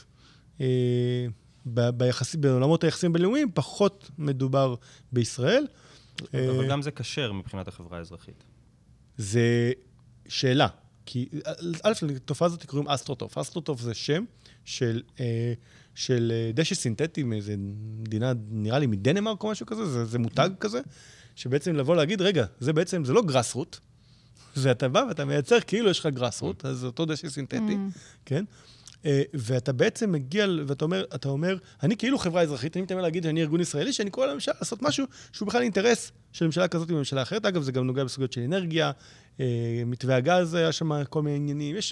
B: ביחסים, בעולמות היחסים בינלאומיים, פחות מדובר בישראל.
C: אבל גם זה קשר מבחינת החברה האזרחית.
B: זה שאלה, כי א', לתופעה הזאת קוראים אסטרוטוף. אסטרוטוף זה שם של, של דשא סינתטי מאיזה מדינה, נראה לי מדנמרק או משהו כזה, זה, זה מותג כזה, שבעצם לבוא להגיד, רגע, זה בעצם, זה לא גרסרוט, זה אתה בא ואתה מייצר כאילו יש לך גרסרוט, אז זה אותו דשא סינתטי, כן? ואתה בעצם מגיע, ואתה אומר, אתה אומר, אני כאילו חברה אזרחית, אני מתאמן להגיד שאני ארגון ישראלי, שאני קורא לממשלה לעשות משהו שהוא בכלל אינטרס של ממשלה כזאת וממשלה אחרת. אגב, זה גם נוגע בסוגיות של אנרגיה, מתווה הגז, היה שם כל מיני עניינים, יש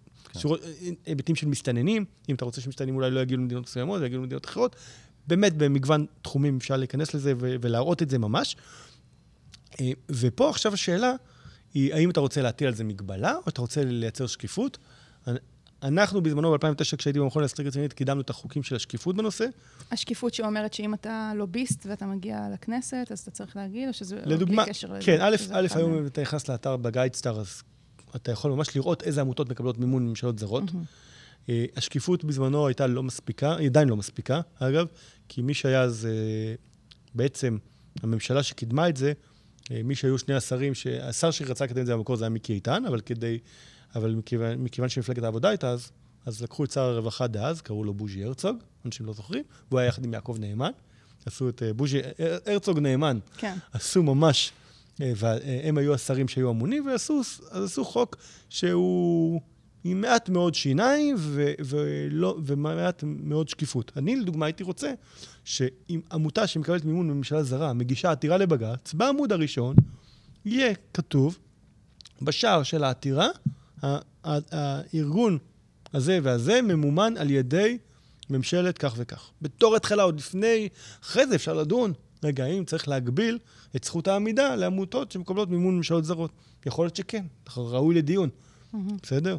B: היבטים של מסתננים, אם אתה רוצה שמסתננים אולי לא יגיעו למדינות מסוימות, יגיעו למדינות אחרות, באמת במגוון תחומים אפשר להיכנס לזה ולהראות את זה ממש. ופה עכשיו השאלה היא, האם אתה רוצה להטיל על זה מגבלה, או אתה רוצה לייצר שקיפות? אנחנו בזמנו ב-אלפיים ותשע, כשהייתי במכון לאסטרטגיה ציונית, קידמנו את החוקים של השקיפות בנושא.
A: השקיפות שאומרת שאם אתה לוביסט ואתה מגיע לכנסת, אז אתה צריך להגיד, או שזה
B: לדוגמה,
A: בלי קשר לזה?
B: כן, א', א', היום אם אתה נכנס לאתר בגיידסטאר, אז אתה יכול ממש לראות איזה עמותות מקבלות מימון מממשלות זרות. השקיפות בזמנו הייתה לא מספיקה, היא עדיין לא מספיקה, אגב, כי מי שהיה אז בעצם הממשלה שקידמה את זה, מי שהיו שני השרים, השר שרצה לקדם את זה במקור זה היה מיקי איתן, אבל כדי, אבל מכיוון, מכיוון שמפלגת העבודה הייתה אז, אז לקחו את שר הרווחה דאז, קראו לו בוז'י הרצוג, אנשים לא זוכרים, והוא היה יחד עם יעקב נאמן, עשו את בוז'י, הרצוג נאמן, כן. עשו ממש, והם היו השרים שהיו אמונים, ועשו, אז עשו חוק שהוא עם מעט מאוד שיניים, ו, ולא, ומעט מאוד שקיפות. אני, לדוגמה, הייתי רוצה, שאם עמותה שמקבלת מימון מממשלה זרה, מגישה עתירה לבג"ץ, בעמוד הראשון, יהיה כתוב, בשער של העתירה, הארגון הזה והזה ממומן על ידי ממשלת כך וכך. בתור התחלה, עוד לפני, אחרי זה אפשר לדון, רגע, האם צריך להגביל את זכות העמידה לעמותות שמקבלות מימון ממשלות זרות. יכול להיות שכן, ראוי לדיון. בסדר?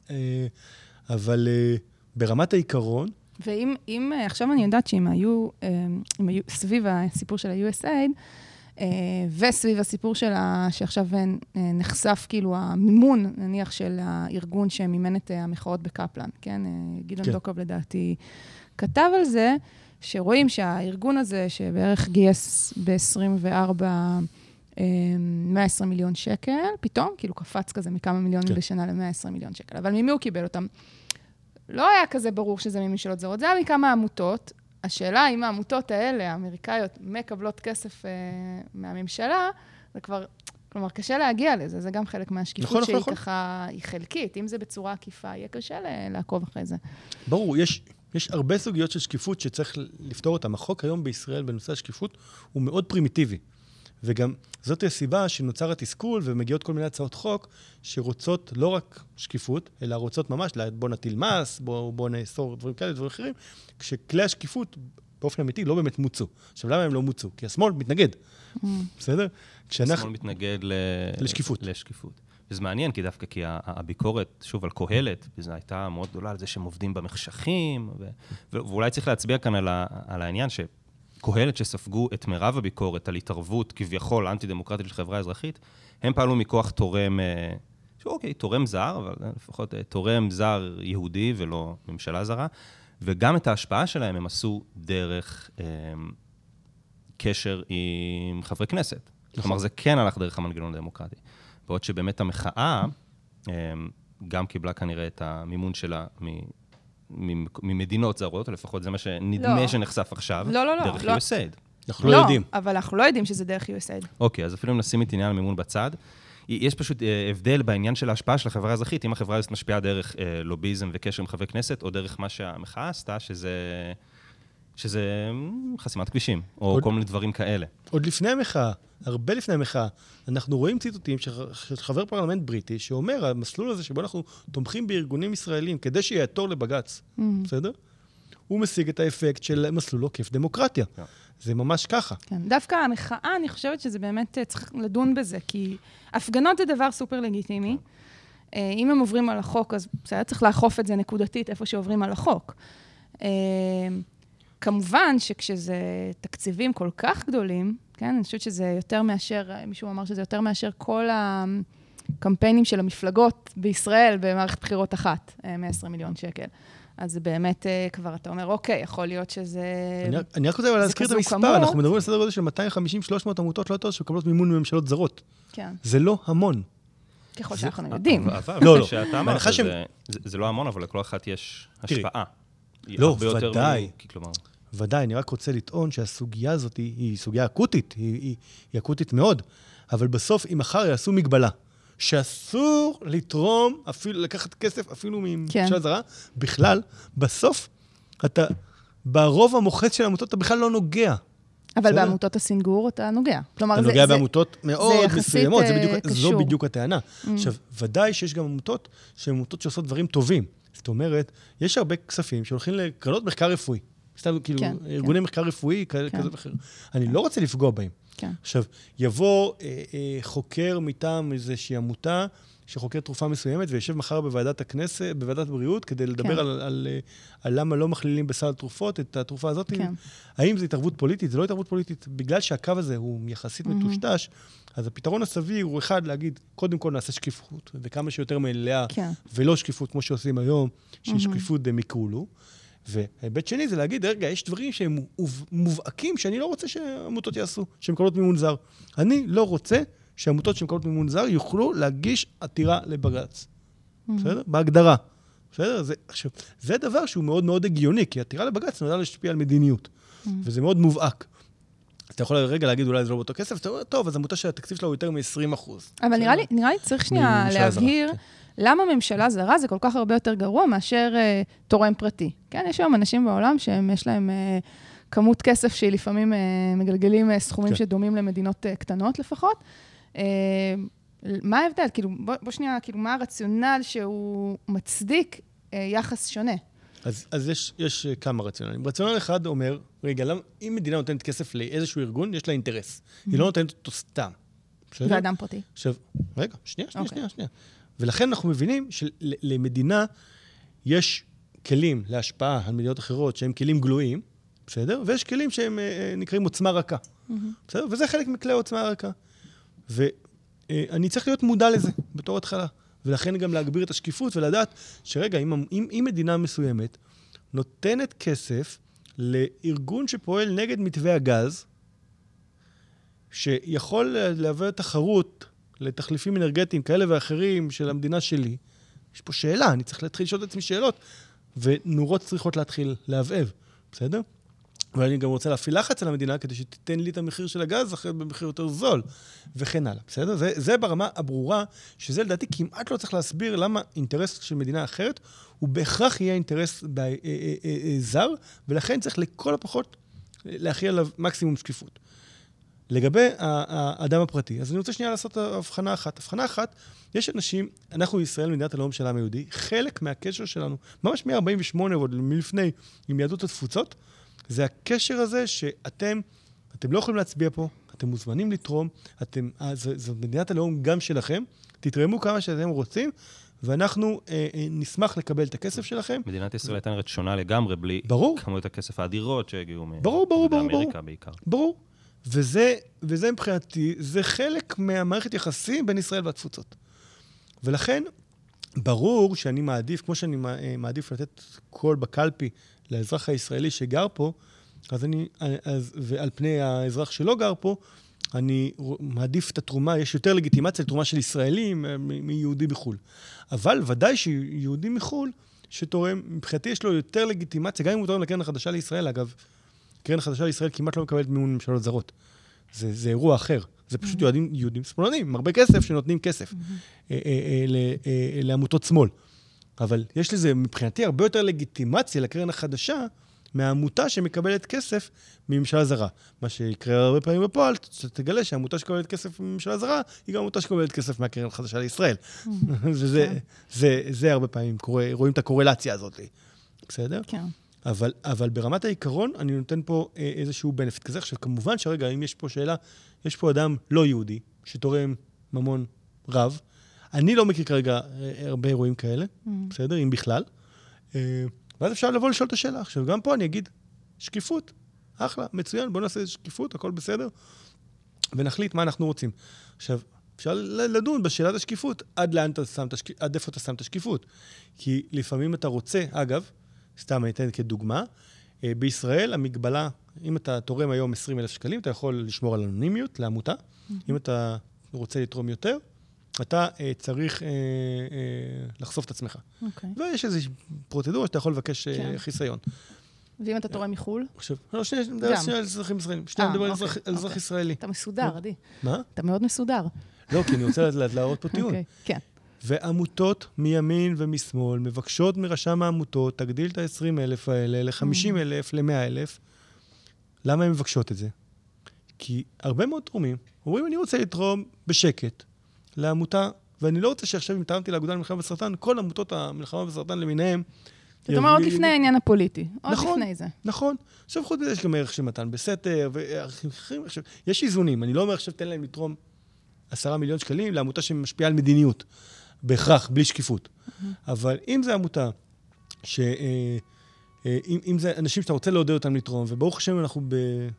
B: אבל ברמת העיקרון...
A: ואם, אם, עכשיו אני יודעת שאם היו, אם היו סביב הסיפור של ה-יו אס איי די, וסביב הסיפור של ה, שעכשיו נחשף כאילו המימון, נניח של הארגון שמימן את המחאות בקפלן, כן? גילן כן. דוקוב לדעתי כתב על זה, שרואים שהארגון הזה, שבערך גייס ב-עשרים וארבע מאה ועשרים מיליון שקל, פתאום, כאילו קפץ כזה מכמה מיליונים כן. בשנה ל-מאה ועשרים מיליון שקל. אבל ממי הוא קיבל אותם? לא היה כזה ברור שזה מממשלות זרות, זה היה מכמה עמותות. השאלה אם העמותות האלה, האמריקאיות, מקבלות כסף אה, מהממשלה, זה כבר, כלומר, קשה להגיע לזה, זה גם חלק מהשקיפות נכון, שהיא נכון. ככה, היא חלקית. אם זה בצורה עקיפה, יהיה קשה לעקוב אחרי זה.
B: ברור, יש, יש הרבה סוגיות של שקיפות שצריך לפתור אותם. החוק היום בישראל בנושא השקיפות הוא מאוד פרימיטיבי. וגם זאת הסיבה שנוצר התסכול ומגיעות כל מיני הצעות חוק שרוצות לא רק שקיפות, אלא רוצות ממש, בוא נטיל מס, בוא, בוא נאסור דברים כאלה, דברים אחרים, כשכלי השקיפות באופן אמיתי לא באמת מוצו. עכשיו, למה הם לא מוצו? כי השמאל מתנגד. בסדר?
C: השמאל מתנגד
B: לשקיפות.
C: לשקיפות. וזה מעניין, כי דווקא כי הביקורת, שוב, על קהלת, וזו הייתה מאוד גדולה על זה שהם עובדים במחשכים, ואולי צריך להצביע כאן על העניין ש... קהלת שספגו את מירב הביקורת על התערבות כביכול אנטי-דמוקרטית של חברה אזרחית, הם פעלו מכוח תורם, שאוקיי, תורם זר, אבל לפחות תורם זר יהודי ולא ממשלה זרה, וגם את ההשפעה שלהם הם עשו דרך אה, קשר עם חברי כנסת. כלומר, זה כן הלך דרך המנגנון הדמוקרטי. בעוד שבאמת המחאה אה, גם קיבלה כנראה את המימון שלה מ... ממדינות זרות, או לפחות זה מה שנדמה שנחשף עכשיו, דרך יו אס איי די.
B: אנחנו לא יודעים.
A: אבל אנחנו לא יודעים שזה דרך יו אס איי די.
C: אוקיי, אז אפילו נשים את עניין המימון בצד. יש פשוט הבדל בעניין של ההשפעה של החברה האזרחית, אם החברה האזרחית משפיעה דרך לוביזם וקשר עם חברי כנסת, או דרך מה שהמחאה עשתה, שזה... שזה חסימת כבישים, או כל מיני דברים כאלה.
B: עוד לפני המחאה, הרבה לפני המחאה, אנחנו רואים ציטוטים של חבר פרלמנט בריטי, שאומר, המסלול הזה שבו אנחנו תומכים בארגונים ישראלים, כדי שיעתור לבג"ץ, בסדר? הוא משיג את האפקט של מסלול עוקף דמוקרטיה. זה ממש ככה.
A: כן, דווקא המחאה, אני חושבת שזה באמת צריך לדון בזה, כי הפגנות זה דבר סופר לגיטימי. אם הם עוברים על החוק, אז בסדר, צריך לאכוף את זה נקודתית, איפה שעוברים על החוק. כמובן שכשזה תקציבים כל כך גדולים, כן, אני חושבת שזה יותר מאשר, מישהו אמר שזה יותר מאשר כל הקמפיינים של המפלגות בישראל במערכת בחירות אחת, מאה ועשרים מיליון שקל. אז זה באמת כבר, אתה אומר, אוקיי, יכול להיות שזה...
B: אני, אני רק רוצה להזכיר את המספר, כמות. אנחנו מדברים על סדר גודל של מאתיים וחמישים שלוש מאות עמותות לא יותר שמקבלות מימון מממשלות זרות.
A: כן.
B: זה לא המון.
A: ככל שאנחנו יודעים.
C: לא, לא. שאתה אמרת, זה לא המון, אבל לכל אחת יש השפעה.
B: לא, ודאי. ודאי, אני רק רוצה לטעון שהסוגיה הזאת היא סוגיה אקוטית, היא אקוטית מאוד, אבל בסוף, אם מחר יעשו מגבלה, שאסור לתרום, אפילו, לקחת כסף אפילו מממשלה זרה, בכלל, בסוף, אתה, ברוב המוחץ של העמותות, אתה בכלל לא נוגע.
A: אבל בעמותות הסינגור אתה נוגע.
B: אתה נוגע בעמותות מאוד מסוימות, זו בדיוק הטענה. עכשיו, ודאי שיש גם עמותות שהן עמותות שעושות דברים טובים. זאת אומרת, יש הרבה כספים שהולכים לקרנות מחקר רפואי. סתם, כאילו, ארגוני מחקר רפואי, כזה ואחר. אני לא רוצה לפגוע בהם. עכשיו, יבוא חוקר מטעם איזושהי עמותה, שחוקר תרופה מסוימת, וישב מחר בוועדת הכנסת, בוועדת בריאות, כדי לדבר על, על, על למה לא מכלילים בסל התרופות, את התרופה הזאת. כן. האם זו התערבות פוליטית? זה לא התערבות פוליטית. בגלל שהקו הזה הוא יחסית מטושטש, אז הפתרון הסביר הוא אחד להגיד, קודם כל נעשה שקיפות, וכמה שיותר מלאה, כן. ולא שקיפות כמו שעושים היום, שיש שקיפות מקולו. וההיבט שני זה להגיד, רגע, יש דברים שהם מובהקים, שאני לא רוצה שהעמותות יעשו, שהן מקבלות מימון זר. אני לא רוצה שעמותות שמקבלות מימון זר יוכלו להגיש עתירה לבג"ץ. בסדר? בהגדרה. בסדר? זה, עכשיו, זה דבר שהוא מאוד מאוד הגיוני, כי עתירה לבג"ץ נועדה להשפיע על מדיניות. וזה מאוד מובהק. אז אתה יכול רגע להגיד, אולי זה לא באותו כסף, אתה אומר, טוב, אז עמותה שהתקציב שלה הוא יותר מ-עשרים אחוז.
A: אבל נראה לי, נראה לי צריך שנייה להבהיר, למה ממשלה זרה זה כל כך הרבה יותר גרוע מאשר תורם פרטי. כן, יש היום אנשים בעולם שיש להם כמות כסף שהיא לפעמים מגלגלים סכומים שדומים למדינות קטנות לפחות. מה ההבדל? כאילו, בוא, בוא שנייה, כאילו, מה הרציונל שהוא מצדיק יחס שונה?
B: אז, אז יש, יש כמה רציונלים. רציונל אחד אומר, רגע, למה, אם מדינה נותנת כסף לאיזשהו ארגון, יש לה אינטרס. Mm-hmm. היא לא נותנת אותו סתם.
A: ואדם פרטי.
B: עכשיו, רגע, שנייה, שנייה, okay. שנייה, שנייה. ולכן אנחנו מבינים שלמדינה יש כלים להשפעה על מדינות אחרות שהם כלים גלויים, בסדר? ויש כלים שהם נקראים עוצמה רכה. Mm-hmm. בסדר? וזה חלק מכלי עוצמה רכה. ואני צריך להיות מודע לזה בתור התחלה. ולכן גם להגביר את השקיפות ולדעת שרגע, אם, אם, אם מדינה מסוימת נותנת כסף לארגון שפועל נגד מתווה הגז, שיכול להעביר תחרות לתחליפים אנרגטיים כאלה ואחרים של המדינה שלי, יש פה שאלה, אני צריך להתחיל לשאול את עצמי שאלות, ונורות צריכות להתחיל להבאב, בסדר? ואני גם רוצה להפעיל לחץ על המדינה, כדי שתיתן לי את המחיר של הגז, אחרת במחיר יותר זול, וכן הלאה, בסדר? זה, זה ברמה הברורה, שזה לדעתי כמעט לא צריך להסביר למה אינטרס של מדינה אחרת, הוא בהכרח יהיה אינטרס ב- אה, אה, אה, זר, ולכן צריך לכל הפחות להכריע עליו מקסימום שקיפות. לגבי האדם הפרטי, אז אני רוצה שנייה לעשות הבחנה אחת. הבחנה אחת, יש אנשים, אנחנו ישראל, מדינת הלאום של העם היהודי, חלק מהקשר שלנו, ממש מ-ארבעים ושמונה ועוד מלפני, עם יהדות התפוצות, זה הקשר הזה שאתם, אתם לא יכולים להצביע פה, אתם מוזמנים לתרום, אתם, זו מדינת הלאום גם שלכם, תתרמו כמה שאתם רוצים, ואנחנו אה, אה, נשמח לקבל את הכסף שלכם.
C: מדינת ישראל הייתה נראית שונה לגמרי, בלי
B: ברור.
C: כמות הכסף האדירות שהגיעו
B: ברור, ברור, ברור,
C: מאמריקה
B: ברור.
C: בעיקר.
B: ברור. וזה, וזה מבחינתי, זה חלק מהמערכת יחסים בין ישראל והתפוצות. ולכן, ברור שאני מעדיף, כמו שאני מעדיף לתת קול בקלפי לאזרח הישראלי שגר פה, אז אני, אז, ועל פני האזרח שלא גר פה, אני מעדיף את התרומה, יש יותר לגיטימציה לתרומה של ישראלים מיהודי בחול. אבל ודאי שיהודי מחול, שתורם, מבחינתי יש לו יותר לגיטימציה, גם אם הוא תורם לקרן החדשה לישראל, אגב, קרן החדשה לישראל כמעט לא מקבלת מימון ממשלות זרות. זה, זה אירוע אחר. זה פשוט mm-hmm. יהודים, יהודים שמאלנים, עם הרבה כסף שנותנים כסף mm-hmm. אה, אה, אה, אה, לעמותות שמאל. אבל יש לזה מבחינתי הרבה יותר לגיטימציה לקרן החדשה, מהעמותה שמקבלת כסף מממשלה זרה. מה שיקרה הרבה פעמים בפועל, שתגלה שהעמותה שקבלת כסף מממשלה זרה, היא גם עמותה שקבלת כסף מהקרן החדשה לישראל. Mm-hmm. וזה, כן. זה, זה הרבה פעמים קורה, רואים את הקורלציה הזאת. בסדר?
A: כן.
B: אבל, אבל ברמת העיקרון, אני נותן פה אה, איזשהו בנפיט כזה. עכשיו, כמובן שרגע, אם יש פה שאלה, יש פה אדם לא יהודי, שתורם ממון רב. אני לא מכיר כרגע אה, הרבה אירועים כאלה, mm-hmm. בסדר? אם בכלל. אה, ואז אפשר לבוא לשאול את השאלה. עכשיו, גם פה אני אגיד שקיפות, אחלה, מצוין, בואו נעשה שקיפות, הכל בסדר, ונחליט מה אנחנו רוצים. עכשיו, אפשר לדון בשאלת השקיפות, עד לאן אתה שם את השקיפות, עד איפה אתה שם את השקיפות. כי לפעמים אתה רוצה, אגב, סתם אני אתן כדוגמה, בישראל המגבלה, אם אתה תורם היום עשרים אלף שקלים, אתה יכול לשמור על אנונימיות לעמותה. Mm-hmm. אם אתה רוצה לתרום יותר, אתה uh, צריך uh, uh, לחשוף את עצמך. Okay. ויש איזו פרוצדורה שאתה יכול לבקש uh, okay. חיסיון.
A: ואם אתה תורם מחול?
B: עכשיו, לא, שנייה, נדבר על אזרחים ישראלים. שנייה, נדבר על אזרח ישראלי.
A: אתה מסודר, עדי.
B: מה?
A: אתה מאוד מסודר.
B: לא, כי אני רוצה להראות פה טיעון.
A: כן.
B: ועמותות מימין ומשמאל מבקשות מרשם העמותות, תגדיל את ה-עשרים אלף האלה ל-חמישים אלף, ל-מאה אלף. למה הן מבקשות את זה? כי הרבה מאוד תורמים אומרים, אני רוצה לתרום בשקט לעמותה, ואני לא רוצה שעכשיו אם תרמתי לאגודה למלחמה בסרטן, כל עמותות המלחמה בסרטן למיניהם...
A: זאת אומרת, עוד לפני העניין הפוליטי. עוד לפני זה.
B: נכון. עכשיו, חוץ מזה, יש גם ערך של מתן בסתר, וערכים אחרים. יש איזונים. אני לא אומר עכשיו, תן להם לתרום עשרה מיליון שקלים לעמותה שמשפיעה על מדיניות. בהכרח, בלי שקיפות. אבל אם זה עמותה, ש... אם זה אנשים שאתה רוצה לעודד אותם לתרום, וברוך השם אנחנו ב...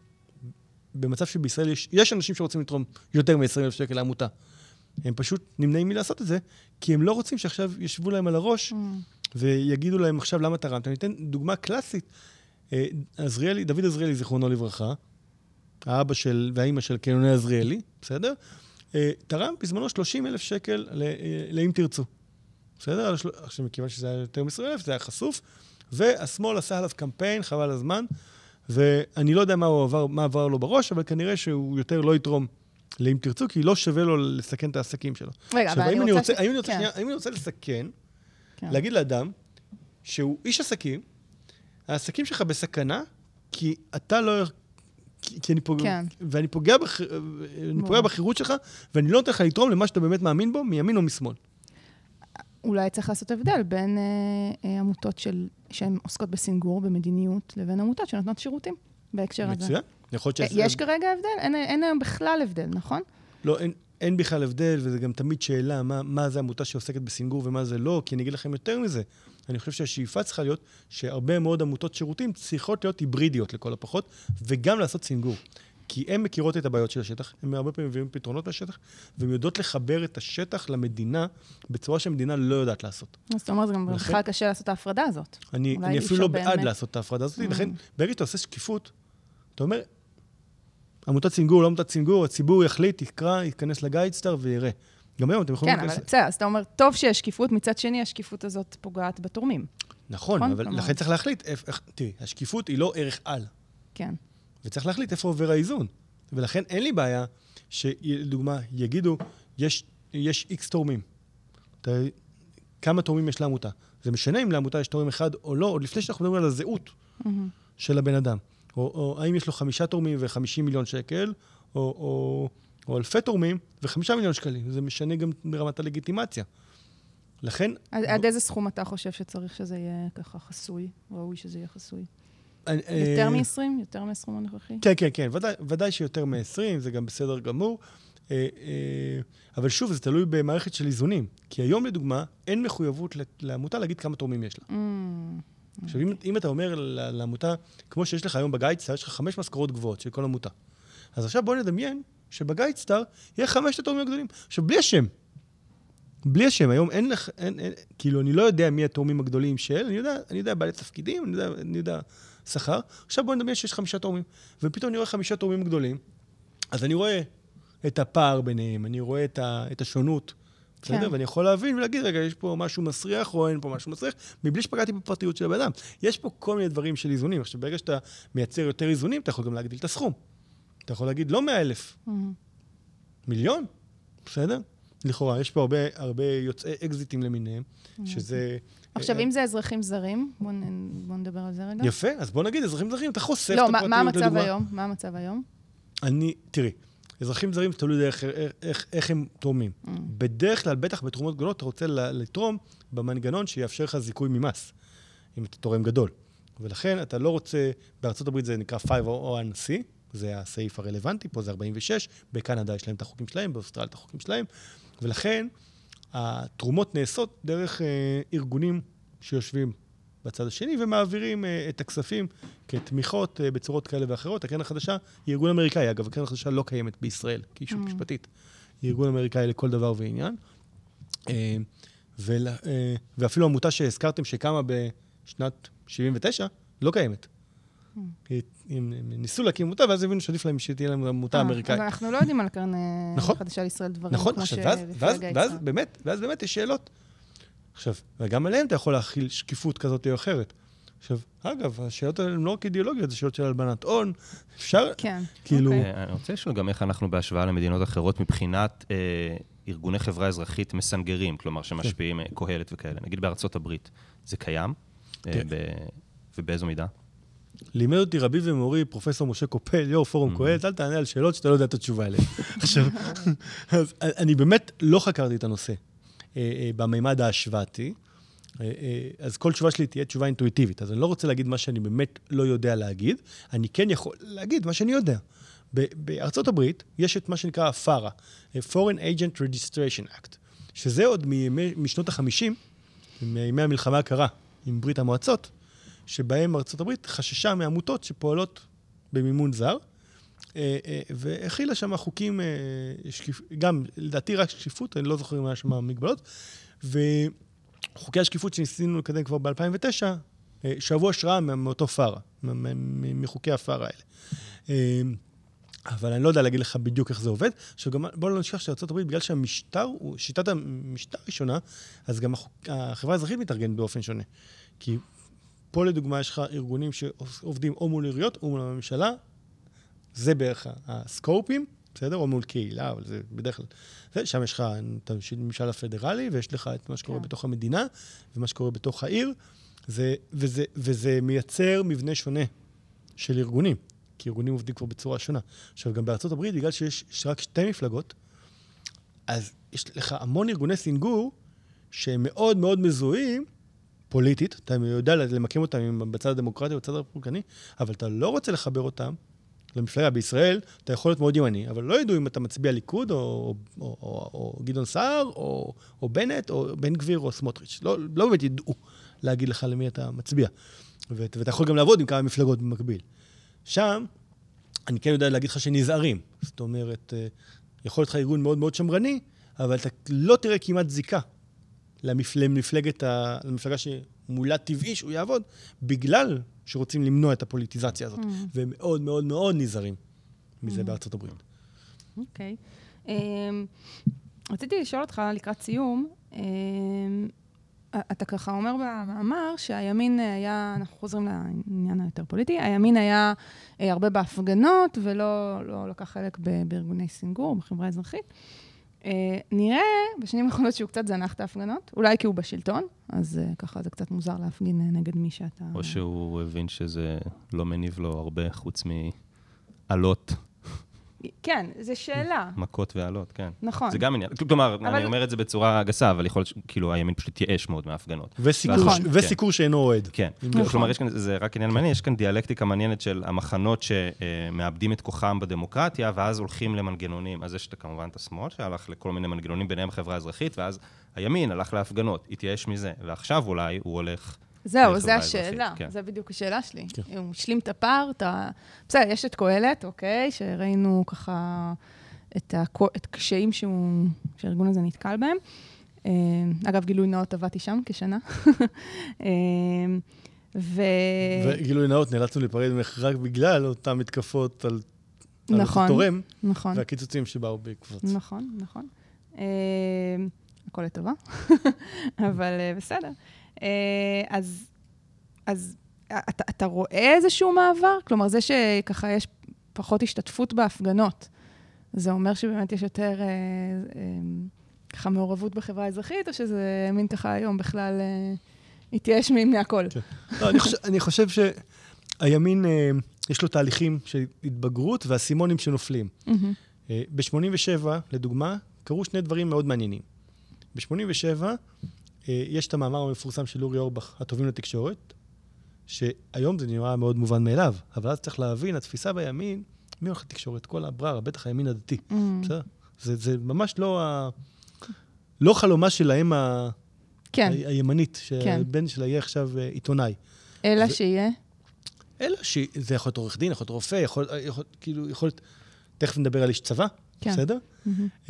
B: במצב שבישראל יש, יש אנשים שרוצים לתרום יותר מ-עשרים אלף שקל לעמותה. הם פשוט נמנעים מלעשות את זה, כי הם לא רוצים שעכשיו ישבו להם על הראש, ויגידו להם עכשיו למה תרמת. אני אתן דוגמה קלאסית. עזריאלי, דוד עזריאלי, זיכרונו לברכה, האבא של, והאימא של קנוני עזריאלי, בסדר? תרם בזמנו שלושים אלף שקל לאם תרצו. בסדר? עכשיו, מכיוון שזה היה יותר מ-עשרים אלף, זה היה חשוף, והשמאל עשה עליו קמפיין, חבל הזמן, ואני לא יודע מה הוא עבר, מה עבר לו בראש, אבל כנראה שהוא יותר לא יתרום לאם תרצו, כי לא שווה לו לסכן את העסקים שלו.
A: רגע, אבל אני רוצה...
B: האם אני רוצה לסכן, להגיד לאדם שהוא איש עסקים, העסקים שלך בסכנה, כי אתה לא... כי אני פוגע, ואני פוגע בחירות שלך, ואני לא נותן לך לתרום למה שאתה באמת מאמין בו, מימין או משמאל.
A: אולי צריך לעשות הבדל בין עמותות שהן עוסקות בסינגור, במדיניות, לבין עמותות שנותנות שירותים בהקשר הזה.
B: מצוין.
A: יש כרגע הבדל? אין היום בכלל הבדל, נכון?
B: לא, אין בכלל הבדל, וזה גם תמיד שאלה, מה זה עמותה שעוסקת בסינגור ומה זה לא, כי אני אגיד לכם יותר מזה. אני חושב שהשאיפה צריכה להיות שהרבה מאוד עמותות שירותים צריכות להיות היברידיות לכל הפחות, וגם לעשות סינגור. כי הן מכירות את הבעיות של השטח, הן הרבה פעמים מביאים פתרונות מהשטח, והן יודעות לחבר את השטח למדינה בצורה שהמדינה לא יודעת לעשות.
A: אז אתה אומר, זה גם בכלל קשה לעשות את ההפרדה הזאת.
B: אני אפילו לא בעד לעשות את ההפרדה הזאת, לכן ברגע שאתה עושה שקיפות, אתה אומר, עמותת סינגור, לא עמותת סינגור, הציבור יחליט, יקרא, ייכנס לגיידסטאר ויראה. גם היום אתם יכולים...
A: כן, אבל בסדר, אז אתה אומר, טוב שיש שקיפות, מצד שני, השקיפות הזאת פוגעת בתורמים.
B: נכון, אבל לכן צריך להחליט, תראי, השקיפות היא לא ערך על.
A: כן.
B: וצריך להחליט איפה עובר האיזון. ולכן אין לי בעיה שלדוגמה, יגידו, יש, יש איקס תורמים. כמה תורמים יש לעמותה? זה משנה אם לעמותה יש תורם אחד או לא, עוד לפני שאנחנו מדברים על הזהות של הבן אדם. או, או האם יש לו חמישה תורמים וחמישים מיליון שקל, או, או, או אלפי תורמים וחמישה מיליון שקלים. זה משנה גם ברמת הלגיטימציה. לכן...
A: עד, עד איזה סכום אתה חושב שצריך שזה יהיה ככה חסוי? ראוי שזה יהיה חסוי? יותר מ-עשרים? יותר מ-עשרים הנוכחי?
B: כן, כן, כן. ודאי, ודאי שיותר מ-עשרים, זה גם בסדר גמור. אבל שוב, זה תלוי במערכת של איזונים. כי היום, לדוגמה, אין מחויבות לעמותה להגיד כמה תורמים יש לה. עכשיו, אם, אם אתה אומר לעמותה, כמו שיש לך היום בגיידסטאר, יש לך חמש משכורות גבוהות של כל עמותה. אז עכשיו בוא נדמיין שבגיידסטאר יהיה חמשת התורמים הגדולים. עכשיו, בלי השם. בלי השם. היום אין לך, אין, אין, כאילו, אני לא יודע מי התורמים הגדולים של, אני יודע, אני יודע בעלי תפקידים, אני יודע, אני יודע שכר. עכשיו בוא נדמיין שיש חמישה תורמים. ופתאום אני רואה חמישה תורמים גדולים. אז אני רואה את הפער ביניהם, אני רואה את, ה, את השונות. בסדר? ואני יכול להבין ולהגיד, רגע, יש פה משהו מסריח או אין פה משהו מסריח, מבלי שפגעתי בפרטיות של האדם. יש פה כל מיני דברים של איזונים. עכשיו, ברגע שאתה מייצר יותר איזונים, אתה יכול גם להגדיל את הסכום. אתה יכול להגיד, לא מאה אלף. מיליון? בסדר? לכאורה, יש פה הרבה, הרבה יוצאי אקזיטים למיניהם, שזה...
A: עכשיו, אם זה אזרחים זרים, בואו נדבר על זה רגע.
B: יפה, אז בואו נגיד, אזרחים זרים, אתה חושף את
A: הפרטיות.
B: לדוגמה.
A: לא, מה המצב היום? מה המצב היום?
B: אני, תראי, אזרחים זרים, תלוי דרך איך, איך הם תורמים. Mm. בדרך כלל, בטח בתרומות גדולות, אתה רוצה לתרום במנגנון שיאפשר לך זיכוי ממס, אם אתה תורם גדול. ולכן, אתה לא רוצה, בארצות הברית זה נקרא חמש או אן סי, זה הסעיף הרלוונטי, פה זה ארבעים ושש, בקנדה יש להם את החוקים שלהם, באוסטרליה את החוקים שלהם, ולכן, התרומות נעשות דרך אה, ארגונים שיושבים בצד השני, ומעבירים את הכספים כתמיכות בצורות כאלה ואחרות. הקרן החדשה היא ארגון אמריקאי, אגב, הקרן החדשה לא קיימת בישראל, כישות mm. משפטית. היא ארגון אמריקאי לכל דבר ועניין. ואפילו עמותה שהזכרתם שקמה בשנת שבעים ותשע, לא קיימת. הם ניסו להקים עמותה, ואז הבינו שעדיף להם שתהיה להם עמותה אמריקאית.
A: אבל אנחנו לא יודעים על הקרן החדשה לישראל דברים, כמו שלפלגה
B: ואז באמת, ואז באמת יש שאלות. עכשיו, וגם עליהם אתה יכול להכיל שקיפות כזאת או אחרת. עכשיו, אגב, השאלות האלה הן לא רק אידיאולוגיות, זה שאלות של הלבנת הון. אפשר, כאילו...
C: אני רוצה לשאול גם איך אנחנו בהשוואה למדינות אחרות מבחינת ארגוני חברה אזרחית מסנגרים, כלומר שמשפיעים קהלת וכאלה. נגיד בארצות הברית, זה קיים? ובאיזו מידה?
B: לימד אותי רבי ומורי, פרופסור משה קופל, יו"ר פורום קהלת, אל תענה על שאלות שאתה לא יודע את התשובה עליהן. עכשיו, אז אני באמת לא חקרתי את הנושא במימד ההשוואתי, אז כל תשובה שלי תהיה תשובה אינטואיטיבית, אז אני לא רוצה להגיד מה שאני באמת לא יודע להגיד, אני כן יכול להגיד מה שאני יודע. בארצות הברית יש את מה שנקרא פארה, Foreign Agent Registration Act, שזה עוד משנות ה-חמישים, מימי המלחמה הקרה עם ברית המועצות, שבהם ארצות הברית חששה מעמותות שפועלות במימון זר, והכילה שם חוקים, גם לדעתי רק שקיפות, אני לא זוכר אם היה שם מגבלות, וחוקי השקיפות שניסינו לקדם כבר ב-אלפיים ותשע, שאבו השראה מאותו פארה, מחוקי הפארה האלה. אבל אני לא יודע להגיד לך בדיוק איך זה עובד. עכשיו גם, בואו לא נשכח שארצות הברית, בגלל שהמשטר, שיטת המשטר היא שונה, אז גם החברה האזרחית מתארגנת באופן שונה. כי פה לדוגמה יש לך ארגונים שעובדים או מול עיריות או מול הממשלה, זה בערך הסקופים, בסדר? או מול קהילה, אבל זה בדרך כלל. זה, שם יש לך את הממשל הפדרלי, ויש לך את מה שקורה כן. בתוך המדינה, ומה שקורה בתוך העיר, זה, וזה, וזה מייצר מבנה שונה של ארגונים, כי ארגונים עובדים כבר בצורה שונה. עכשיו, גם בארצות הברית, בגלל שיש רק שתי מפלגות, אז יש לך המון ארגוני סינגור, שהם מאוד מאוד מזוהים, פוליטית, אתה יודע למקם אותם בצד הדמוקרטי, בצד הרפובליקני, אבל אתה לא רוצה לחבר אותם למפלגה בישראל, אתה יכול להיות מאוד ימני, אבל לא ידעו אם אתה מצביע ליכוד, או, או, או, או, או גדעון סער, או, או בנט, או בן גביר, או סמוטריץ'. לא, לא באמת ידעו להגיד לך למי אתה מצביע. ואת, ואתה יכול גם לעבוד עם כמה מפלגות במקביל. שם, אני כן יודע להגיד לך שנזהרים. זאת אומרת, יכול להיות לך ארגון מאוד מאוד שמרני, אבל אתה לא תראה כמעט זיקה למפלגת, למפלגה שמולה טבעי שהוא יעבוד, בגלל שרוצים למנוע את הפוליטיזציה הזאת. והם מאוד מאוד מאוד נזהרים מזה בארצות הברית.
A: אוקיי. רציתי לשאול אותך לקראת סיום, אתה ככה אומר במאמר שהימין היה, אנחנו חוזרים לעניין היותר פוליטי, הימין היה הרבה בהפגנות ולא לקח חלק בארגוני סינגור, בחברה האזרחית. נראה בשנים האחרונות שהוא קצת זנח את ההפגנות, אולי כי הוא בשלטון, אז ככה זה קצת מוזר להפגין נגד מי שאתה...
C: או שהוא הבין שזה לא מניב לו הרבה חוץ מעלות.
A: כן, זו שאלה.
C: מכות ועלות, כן.
A: נכון.
C: זה גם עניין. כלומר, אני אומר את זה בצורה גסה, אבל יכול להיות, כאילו, הימין פשוט יאש מאוד מההפגנות.
B: וסיקור שאינו אוהד.
C: כן. כלומר, יש כאן, זה רק עניין מעניין, יש כאן דיאלקטיקה מעניינת של המחנות שמאבדים את כוחם בדמוקרטיה, ואז הולכים למנגנונים. אז יש כמובן את השמאל, שהלך לכל מיני מנגנונים ביניהם החברה האזרחית, ואז הימין הלך להפגנות, התייאש מזה, ועכשיו אולי הוא הולך...
A: זהו, זו השאלה. זה בדיוק השאלה שלי. הוא משלים את הפער, בסדר, יש את קהלת, אוקיי, שראינו ככה את הקשיים שהארגון הזה נתקל בהם. אגב, גילוי נאות עבדתי שם כשנה.
B: וגילוי נאות נאלצנו להיפרד ממך רק בגלל אותן מתקפות על תורם, והקיצוצים שבאו בעקבות.
A: נכון, נכון. הכל לטובה, אבל בסדר. אז, אז אתה, אתה רואה איזשהו מעבר? כלומר, זה שככה יש פחות השתתפות בהפגנות, זה אומר שבאמת יש יותר אה, אה, ככה מעורבות בחברה האזרחית, או שזה מין ככה היום בכלל אה, התייאש מהכל?
B: כן. לא, אני חושב, אני חושב שהימין, אה, יש לו תהליכים של התבגרות והסימונים שנופלים. Mm-hmm. אה, ב-שמונים ושבע, לדוגמה, קרו שני דברים מאוד מעניינים. ב-שמונים ושבע, יש את המאמר המפורסם של אורי אורבך, הטובים לתקשורת, שהיום זה נראה מאוד מובן מאליו, אבל אז צריך להבין, התפיסה בימין, מי הולך לתקשורת? כל הברר, בטח הימין הדתי. בסדר? זה, זה ממש לא, ה... לא חלומה שלהם
A: כן.
B: הימנית, שהבן שלה יהיה עכשיו עיתונאי.
A: אלא שיהיה?
B: אלא שזה יכול להיות עורך דין, יכול להיות רופא, יכול, יכול, כאילו, יכול להיות, תכף נדבר על איש צבא, כן. בסדר? Mm-hmm.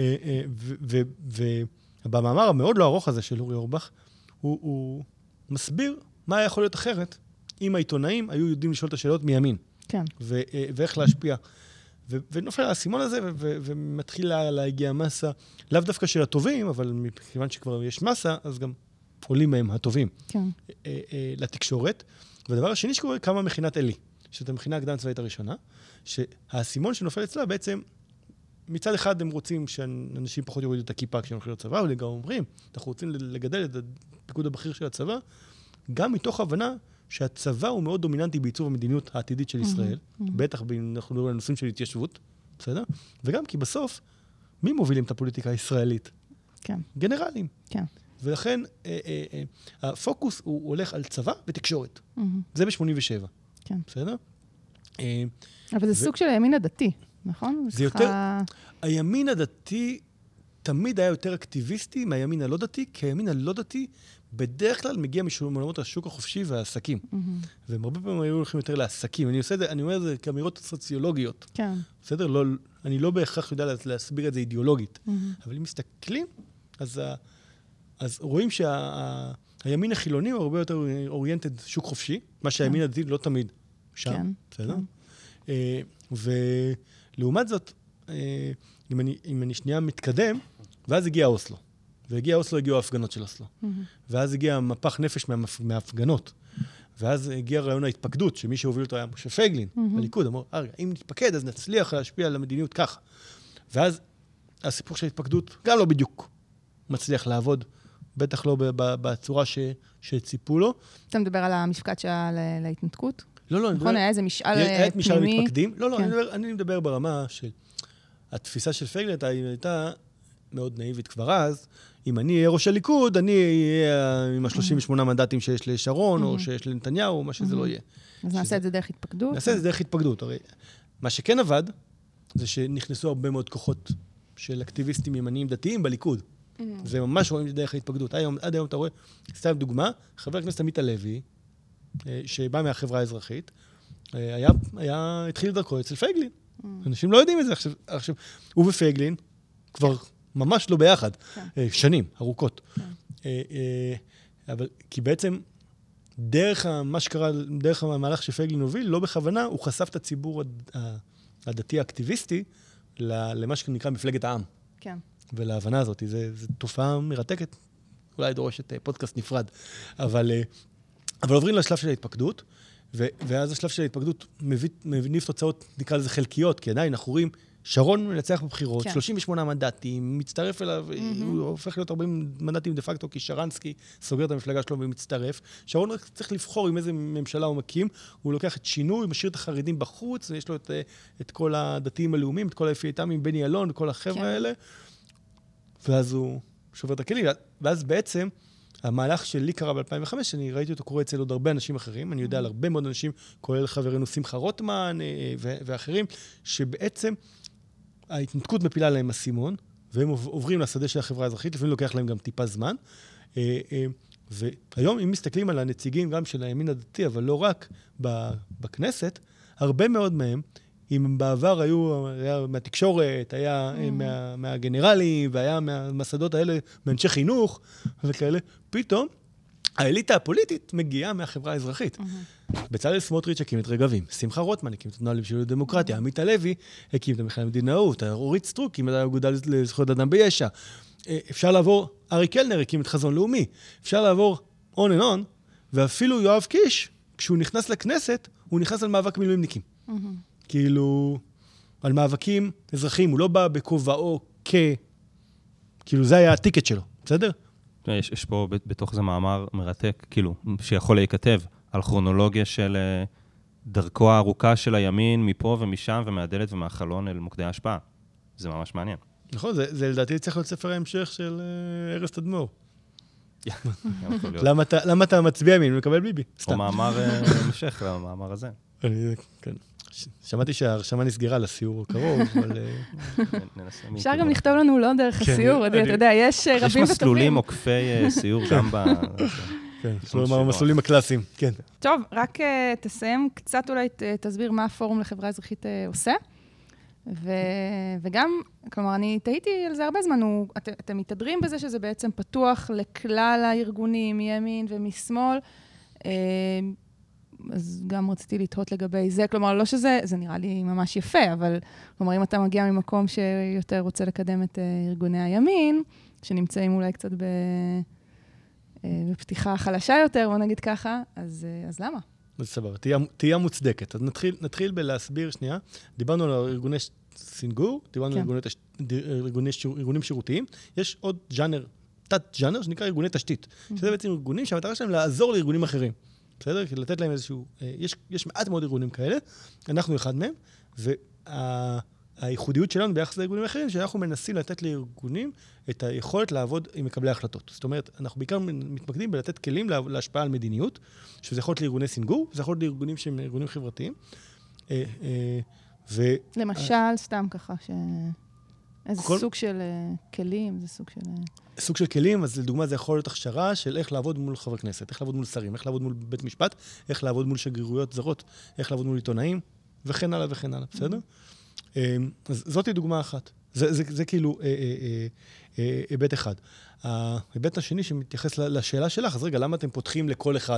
B: ובמאמר המאוד לא ארוך הזה של אורי אורבך, הוא, הוא מסביר מה היה יכול להיות אחרת, אם העיתונאים היו יודעים לשאול את השאלות מימין.
A: כן.
B: ו, ואיך להשפיע. ו, ונופל על הסימון הזה, ו, ו, ומתחילה להגיע מסה, לאו דווקא של הטובים, אבל מכיוון שכבר יש מסה, אז גם עולים מהם הטובים.
A: כן.
B: לתקשורת. והדבר השני שקורה, קמה מכינת אלי, שזאת המכינה הקדם צבאית הראשונה, שהסימון שנופל אצלה בעצם, מצד אחד הם רוצים שאנשים פחות יורידו את הכיפה כשהם הולכים לצבא, אבל גם אומרים, אנחנו רוצים לגדל את הפיקוד הבכיר של הצבא, גם מתוך הבנה שהצבא הוא מאוד דומיננטי בעיצוב המדיניות העתידית של ישראל, בטח אנחנו מדברים על נושאים של התיישבות, בסדר? וגם כי בסוף, מי מובילים את הפוליטיקה הישראלית?
A: כן.
B: גנרלים.
A: כן.
B: ולכן אה, אה, אה, הפוקוס הוא הולך על צבא ותקשורת. Mm-hmm. זה ב-שמונים ושבע.
A: כן.
B: בסדר? אה,
A: אבל זה ו... סוג של הימין הדתי, נכון?
B: זה יותר... הימין הדתי תמיד היה יותר אקטיביסטי מהימין הלא דתי, כי הימין הלא דתי בדרך כלל מגיע מעולמות השוק החופשי והעסקים. Mm-hmm. והם הרבה פעמים היו הולכים יותר לעסקים. אני עושה את זה, אני אומר את זה כאמירות סוציולוגיות.
A: כן.
B: בסדר? לא, אני לא בהכרח יודע להסביר את זה אידיאולוגית. Mm-hmm. אבל אם מסתכלים, אז... אז רואים שהימין החילוני הוא הרבה יותר אוריינטד שוק חופשי, מה שהימין הדתי לא תמיד שם, בסדר? ולעומת זאת, אם אני שנייה מתקדם, ואז הגיע אוסלו, והגיע אוסלו, הגיעו ההפגנות של אוסלו, ואז הגיע מפח נפש מההפגנות, ואז הגיע רעיון ההתפקדות, שמי שהוביל אותו היה משה פייגלין, בליכוד, אמר, אם נתפקד, אז נצליח להשפיע על המדיניות ככה. ואז הסיפור של ההתפקדות גם לא בדיוק מצליח לעבוד, בטח לא בצורה שציפו לו.
A: אתה מדבר על המפקד שהיה להתנתקות?
B: לא, לא.
A: נכון, היה איזה משאל פנימי.
B: היה את משאל המתפקדים. לא, לא, אני מדבר ברמה של... התפיסה של פייגלין הייתה מאוד נאיבית כבר אז. אם אני אהיה ראש הליכוד, אני אהיה עם ה-שלושים ושמונה מנדטים שיש לשרון, או שיש לנתניהו, או מה שזה לא יהיה.
A: אז נעשה את זה דרך התפקדות?
B: נעשה את זה דרך התפקדות. הרי מה שכן עבד, זה שנכנסו הרבה מאוד כוחות של אקטיביסטים ימניים דתיים בליכוד. זה ממש רואים דרך ההתפקדות. עד היום אתה רואה, סתם דוגמה, חבר הכנסת עמית הלוי, שבא מהחברה האזרחית, היה, היה, התחיל דרכו אצל פייגלין. אנשים לא יודעים את זה. עכשיו, עכשיו, הוא ופייגלין כבר ממש לא ביחד. שנים, ארוכות. אבל, כי בעצם, דרך מה שקרה, דרך המהלך שפייגלין הוביל, לא בכוונה, הוא חשף את הציבור הדתי האקטיביסטי, למה שנקרא מפלגת העם.
A: כן.
B: ולהבנה הזאת, זו תופעה מרתקת, אולי דורשת פודקאסט נפרד, אבל, אבל עוברים לשלב של ההתפקדות, ואז השלב של ההתפקדות מניב תוצאות, נקרא לזה חלקיות, כי עדיין אנחנו רואים, שרון מנצח בבחירות, כן. שלושים ושמונה מנדטים, מצטרף אליו, mm-hmm. הוא הופך להיות ארבעים מנדטים דה פקטו, כי שרנסקי סוגר את המפלגה שלו ומצטרף. שרון רק צריך לבחור עם איזה ממשלה הוא מקים, הוא לוקח את שינוי, משאיר את החרדים בחוץ, יש לו את, את כל הדתיים הלאומיים, את כל האפייתם עם בני אלון, כל החבר'ה כן. האלה, ואז הוא שובר את הכלים. ואז בעצם, המהלך שלי קרה ב-אלפיים וחמש, אני ראיתי אותו קורה אצל עוד הרבה אנשים אחרים, אני יודע על הרבה מאוד אנשים, כולל חברינו שמחה רוטמן ואחרים, שבעצם ההתנתקות מפילה להם הסימון, והם עוברים לשדה של החברה האזרחית, לפעמים לוקח להם גם טיפה זמן. והיום, אם מסתכלים על הנציגים גם של הימין הדתי, אבל לא רק בכנסת, הרבה מאוד מהם, אם בעבר היו, היה מהתקשורת, היה מה, מהגנרלים, והיה מהמסעדות האלה, מאנשי חינוך וכאלה, פתאום האליטה הפוליטית מגיעה מהחברה האזרחית. בצלאל סמוטריץ' הקים את רגבים, שמחה רוטמן הקים את התנועה למשילות ודמוקרטיה, עמית הלוי הקים את המחנה למדינאות, אורית סטרוק הקים את האגודה לזכויות אדם ביש"ע. אפשר לעבור, ארי קלנר הקים את חזון לאומי, אפשר לעבור on and on, ואפילו יואב קיש, כשהוא נכנס לכנסת, הוא נכנס על מאבק מילואימניקים. כאילו, על מאבקים אזרחיים, הוא לא בא בכובעו כ... כאילו, זה היה הטיקט שלו, בסדר?
C: יש, יש פה בתוך זה מאמר מרתק, כאילו, שיכול להיכתב על כרונולוגיה של דרכו הארוכה של הימין מפה ומשם ומהדלת ומהחלון אל מוקדי ההשפעה. זה ממש מעניין.
B: נכון, זה, זה לדעתי צריך להיות ספר ההמשך של ארז תדמור.
C: למה
B: אתה, למה אתה מצביע ימין ומקבל ביבי?
C: או מאמר המשך למאמר הזה.
B: כן. שמעתי שההרשמה נסגרה לסיור הקרוב, אבל...
C: ננסה.
A: אפשר גם לכתוב לנו לא דרך הסיור, אתה יודע, יש רבים וטובים.
C: יש מסלולים עוקפי סיור גם ב...
B: כן, כלומר, המסלולים הקלאסיים, כן.
A: טוב, רק תסיים קצת אולי, תסביר מה הפורום לחברה אזרחית עושה. וגם, כלומר, אני תהיתי על זה הרבה זמן, אתם מתהדרים בזה שזה בעצם פתוח לכלל הארגונים, מימין ומשמאל, אז גם רציתי לתהות לגבי זה, כלומר, לא שזה, זה נראה לי ממש יפה, אבל, כלומר, אם אתה מגיע ממקום שיותר רוצה לקדם את ארגוני הימין, שנמצאים אולי קצת בפתיחה חלשה יותר, בוא נגיד ככה, אז, אז למה?
B: אז סבבה, תהיה מוצדקת. אז נתחיל, נתחיל בלהסביר שנייה. דיברנו על ארגוני סינגור, דיברנו על ארגוני, ארגונים שירותיים. יש עוד ז'אנר, תת ז'אנר, שנקרא ארגוני תשתית. שזה בעצם ארגונים שהמטרה שלהם לעזור לארגונים אחרים. בסדר? כי לתת להם איזשהו... יש, יש מעט מאוד ארגונים כאלה, אנחנו אחד מהם, והייחודיות שלנו ביחס לארגונים אחרים, שאנחנו מנסים לתת לארגונים את היכולת לעבוד עם מקבלי ההחלטות. זאת אומרת, אנחנו בעיקר מתמקדים בלתת כלים להשפעה על מדיניות, שזה יכול להיות לארגוני סינגור, זה יכול להיות לארגונים שהם ארגונים חברתיים. ו...
A: למשל, סתם ככה, ש... איזה כל... סוג של כלים, זה סוג של...
B: סוג של כלים, אז לדוגמה זה יכול להיות הכשרה של איך לעבוד מול חברי כנסת, איך לעבוד מול שרים, איך לעבוד מול בית משפט, איך לעבוד מול שגרירויות זרות, איך לעבוד מול עיתונאים, וכן הלאה וכן הלאה, בסדר? Mm-hmm. אז זאת היא דוגמה אחת. זה, זה, זה כאילו היבט אחד. ההיבט השני שמתייחס לשאלה שלך, אז רגע, למה אתם פותחים לכל אחד?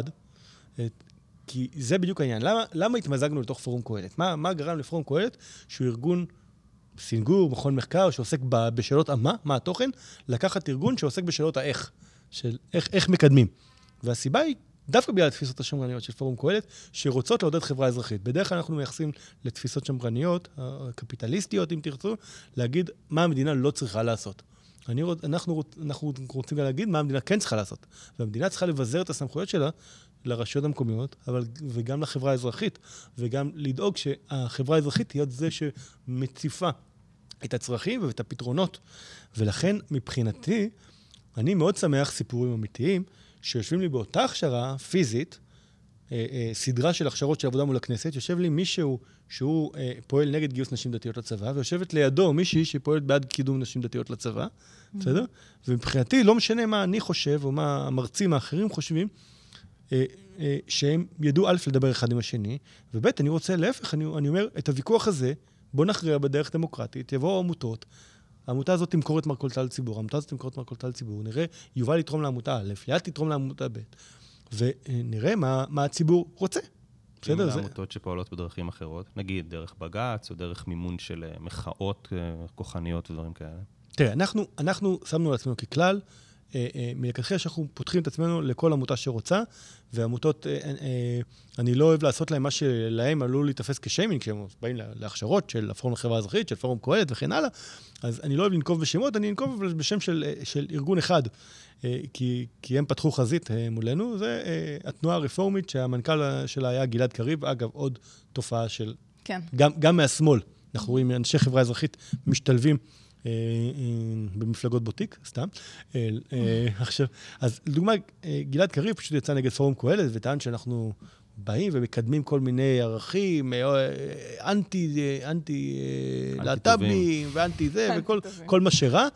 B: כי זה בדיוק העניין. למה, למה התמזגנו לתוך פורום קהלת? מה, מה גרם לפורום קהלת שהוא ארגון סינגור, מכון מחקר, שעוסק בשאלות המה, מה התוכן, לקחת ארגון שעוסק בשאלות האיך, של איך, איך מקדמים. והסיבה היא דווקא בגלל התפיסות השמרניות של פורום קהלת, שרוצות לעודד חברה אזרחית. בדרך כלל אנחנו מייחסים לתפיסות שמרניות, קפיטליסטיות, אם תרצו, להגיד מה המדינה לא צריכה לעשות. אני, אנחנו, אנחנו רוצים להגיד מה המדינה כן צריכה לעשות. והמדינה צריכה לבזר את הסמכויות שלה לרשויות המקומיות, אבל, וגם לחברה האזרחית, וגם לדאוג שהחברה האזרחית תהיה זה שמציפה את הצרכים ואת הפתרונות. ולכן, מבחינתי, אני מאוד שמח סיפורים אמיתיים, שיושבים לי באותה הכשרה פיזית, אה, אה, סדרה של הכשרות של עבודה מול הכנסת, יושב לי מישהו שהוא אה, פועל נגד גיוס נשים דתיות לצבא, ויושבת לידו מישהי שפועלת בעד קידום נשים דתיות לצבא, mm-hmm. בסדר? ומבחינתי, לא משנה מה אני חושב, או מה המרצים האחרים חושבים, אה, אה, שהם ידעו א' לדבר אחד עם השני, וב' אני רוצה להפך, אני, אני אומר, את הוויכוח הזה, בוא נכריע בדרך דמוקרטית, יבואו עמותות, העמותה הזאת תמכור את מרכולתה לציבור, העמותה הזאת תמכור את מרכולתה לציבור, נראה יובל יתרום לעמותה א', ליד תתרום לעמותה ב', ונראה מה, מה הציבור רוצה.
C: בסדר? זה עמותות שפועלות בדרכים אחרות, נגיד דרך בג"ץ, או דרך מימון של מחאות כוחניות ודברים כאלה.
B: תראה, אנחנו, אנחנו שמנו לעצמנו ככלל, מלכתחילה שאנחנו פותחים את עצמנו לכל עמותה שרוצה, ועמותות, אני לא אוהב לעשות להם מה שלהם עלול להתאפס כשיימינג, כשהם באים להכשרות של הפורום לחברה האזרחית, של פורום קהלת וכן הלאה, אז אני לא אוהב לנקוב בשמות, אני אנקוב בשם של, של ארגון אחד, כי, כי הם פתחו חזית מולנו, זה התנועה הרפורמית שהמנכ"ל שלה היה גלעד קריב, אגב, עוד תופעה של,
A: כן.
B: גם, גם מהשמאל, אנחנו רואים אנשי חברה אזרחית משתלבים, במפלגות בוטיק, סתם. עכשיו, אז לדוגמה, גלעד קריב פשוט יצא נגד פורום קהלת, וטען שאנחנו באים ומקדמים כל מיני ערכים, אנטי, אנטי להט"בים, ואנטי זה, וכל מה שרע.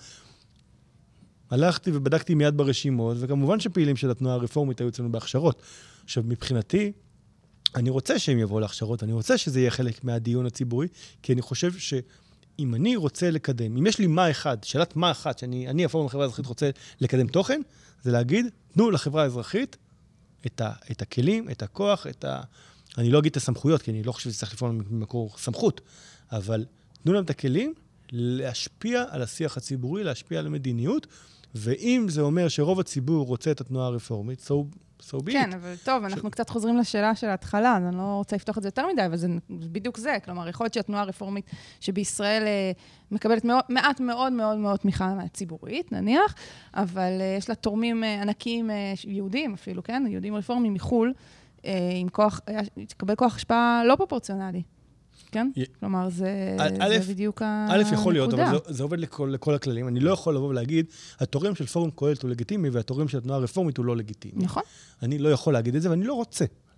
B: הלכתי ובדקתי מיד ברשימות, וכמובן שפעילים של התנועה הרפורמית היו אצלנו בהכשרות. עכשיו, מבחינתי, אני רוצה שהם יבואו להכשרות, אני רוצה שזה יהיה חלק מהדיון הציבורי, כי אני חושב ש... אם אני רוצה לקדם, אם יש לי מה אחד, שאלת מה אחת, שאני, אני הפורום לחברה האזרחית רוצה לקדם תוכן, זה להגיד, תנו לחברה האזרחית את, ה, את הכלים, את הכוח, את ה... אני לא אגיד את הסמכויות, כי אני לא חושב שצריך לפעול ממקור סמכות, אבל תנו להם את הכלים להשפיע על השיח הציבורי, להשפיע על המדיניות, ואם זה אומר שרוב הציבור רוצה את התנועה הרפורמית, so, so be it.
A: כן, אבל טוב, אנחנו ש... קצת חוזרים לשאלה של ההתחלה, אז אני לא רוצה לפתוח את זה יותר מדי, אבל זה בדיוק זה. כלומר, יכול להיות שהתנועה הרפורמית שבישראל אה, מקבלת מאוד, מעט מאוד מאוד מאוד תמיכה ציבורית, נניח, אבל אה, יש לה תורמים אה, ענקיים אה, יהודים אפילו, כן? יהודים רפורמים מחול, אה, עם כוח, אה, תקבל כוח השפעה לא פרופורציונלי. כן? כלומר, זה בדיוק הנקודה.
B: א' יכול להיות, אבל זה עובד לכל הכללים. אני לא יכול לבוא ולהגיד, התורם של פורום קהלת הוא לגיטימי, והתורם של התנועה הרפורמית הוא לא לגיטימי.
A: נכון.
B: אני לא יכול להגיד את זה, ואני לא רוצה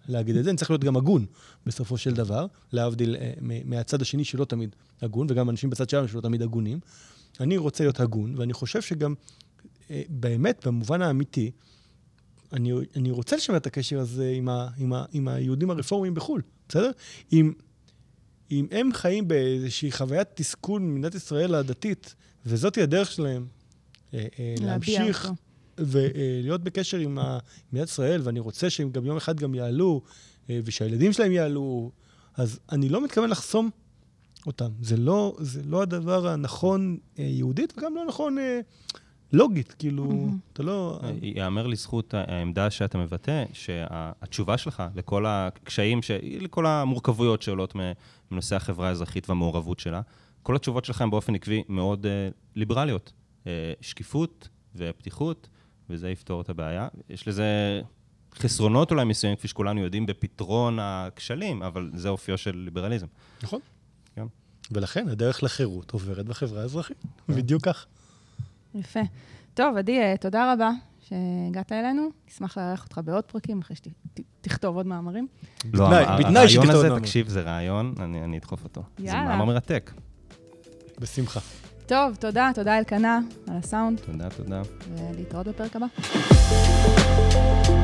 B: להגיד את זה, אני צריך להיות גם הגון בסופו של דבר, להבדיל מהצד השני שלא תמיד הגון, וגם אנשים בצד שלנו שלא תמיד הגונים. אני רוצה להיות הגון, ואני חושב שגם באמת, במובן האמיתי, אני, אני רוצה לשמר את הקשר הזה עם, ה, עם, ה, עם היהודים הרפורמיים בחו"ל, בסדר? אם, אם הם חיים באיזושהי חוויית תסכול ממדינת ישראל הדתית, וזאת היא הדרך שלהם להמשיך ולהיות בקשר עם מדינת ישראל, ואני רוצה שהם גם יום אחד גם יעלו, ושהילדים שלהם יעלו, אז אני לא מתכוון לחסום אותם. זה לא, זה לא הדבר הנכון יהודית, וגם לא נכון לוגית, כאילו, אתה לא...
C: יאמר לזכות העמדה שאתה מבטא, שהתשובה שלך לכל הקשיים, לכל המורכבויות שעולות מנושא החברה האזרחית והמעורבות שלה, כל התשובות שלך הן באופן עקבי מאוד ליברליות. שקיפות ופתיחות, וזה יפתור את הבעיה. יש לזה חסרונות אולי מסוים, כפי שכולנו יודעים, בפתרון הכשלים, אבל זה אופיו של ליברליזם.
B: נכון. כן. ולכן הדרך לחירות עוברת בחברה האזרחית. בדיוק כך.
A: יפה. טוב, עדי, תודה רבה שהגעת אלינו. נשמח לארח אותך בעוד פרקים, אחרי שתכתוב עוד מאמרים.
C: לא, הרעיון הזה, תקשיב, זה רעיון, אני אדחוף אותו. זה מאמר מרתק.
B: בשמחה.
A: טוב, תודה, תודה אלקנה על הסאונד.
C: תודה, תודה.
A: ולהתראות בפרק הבא.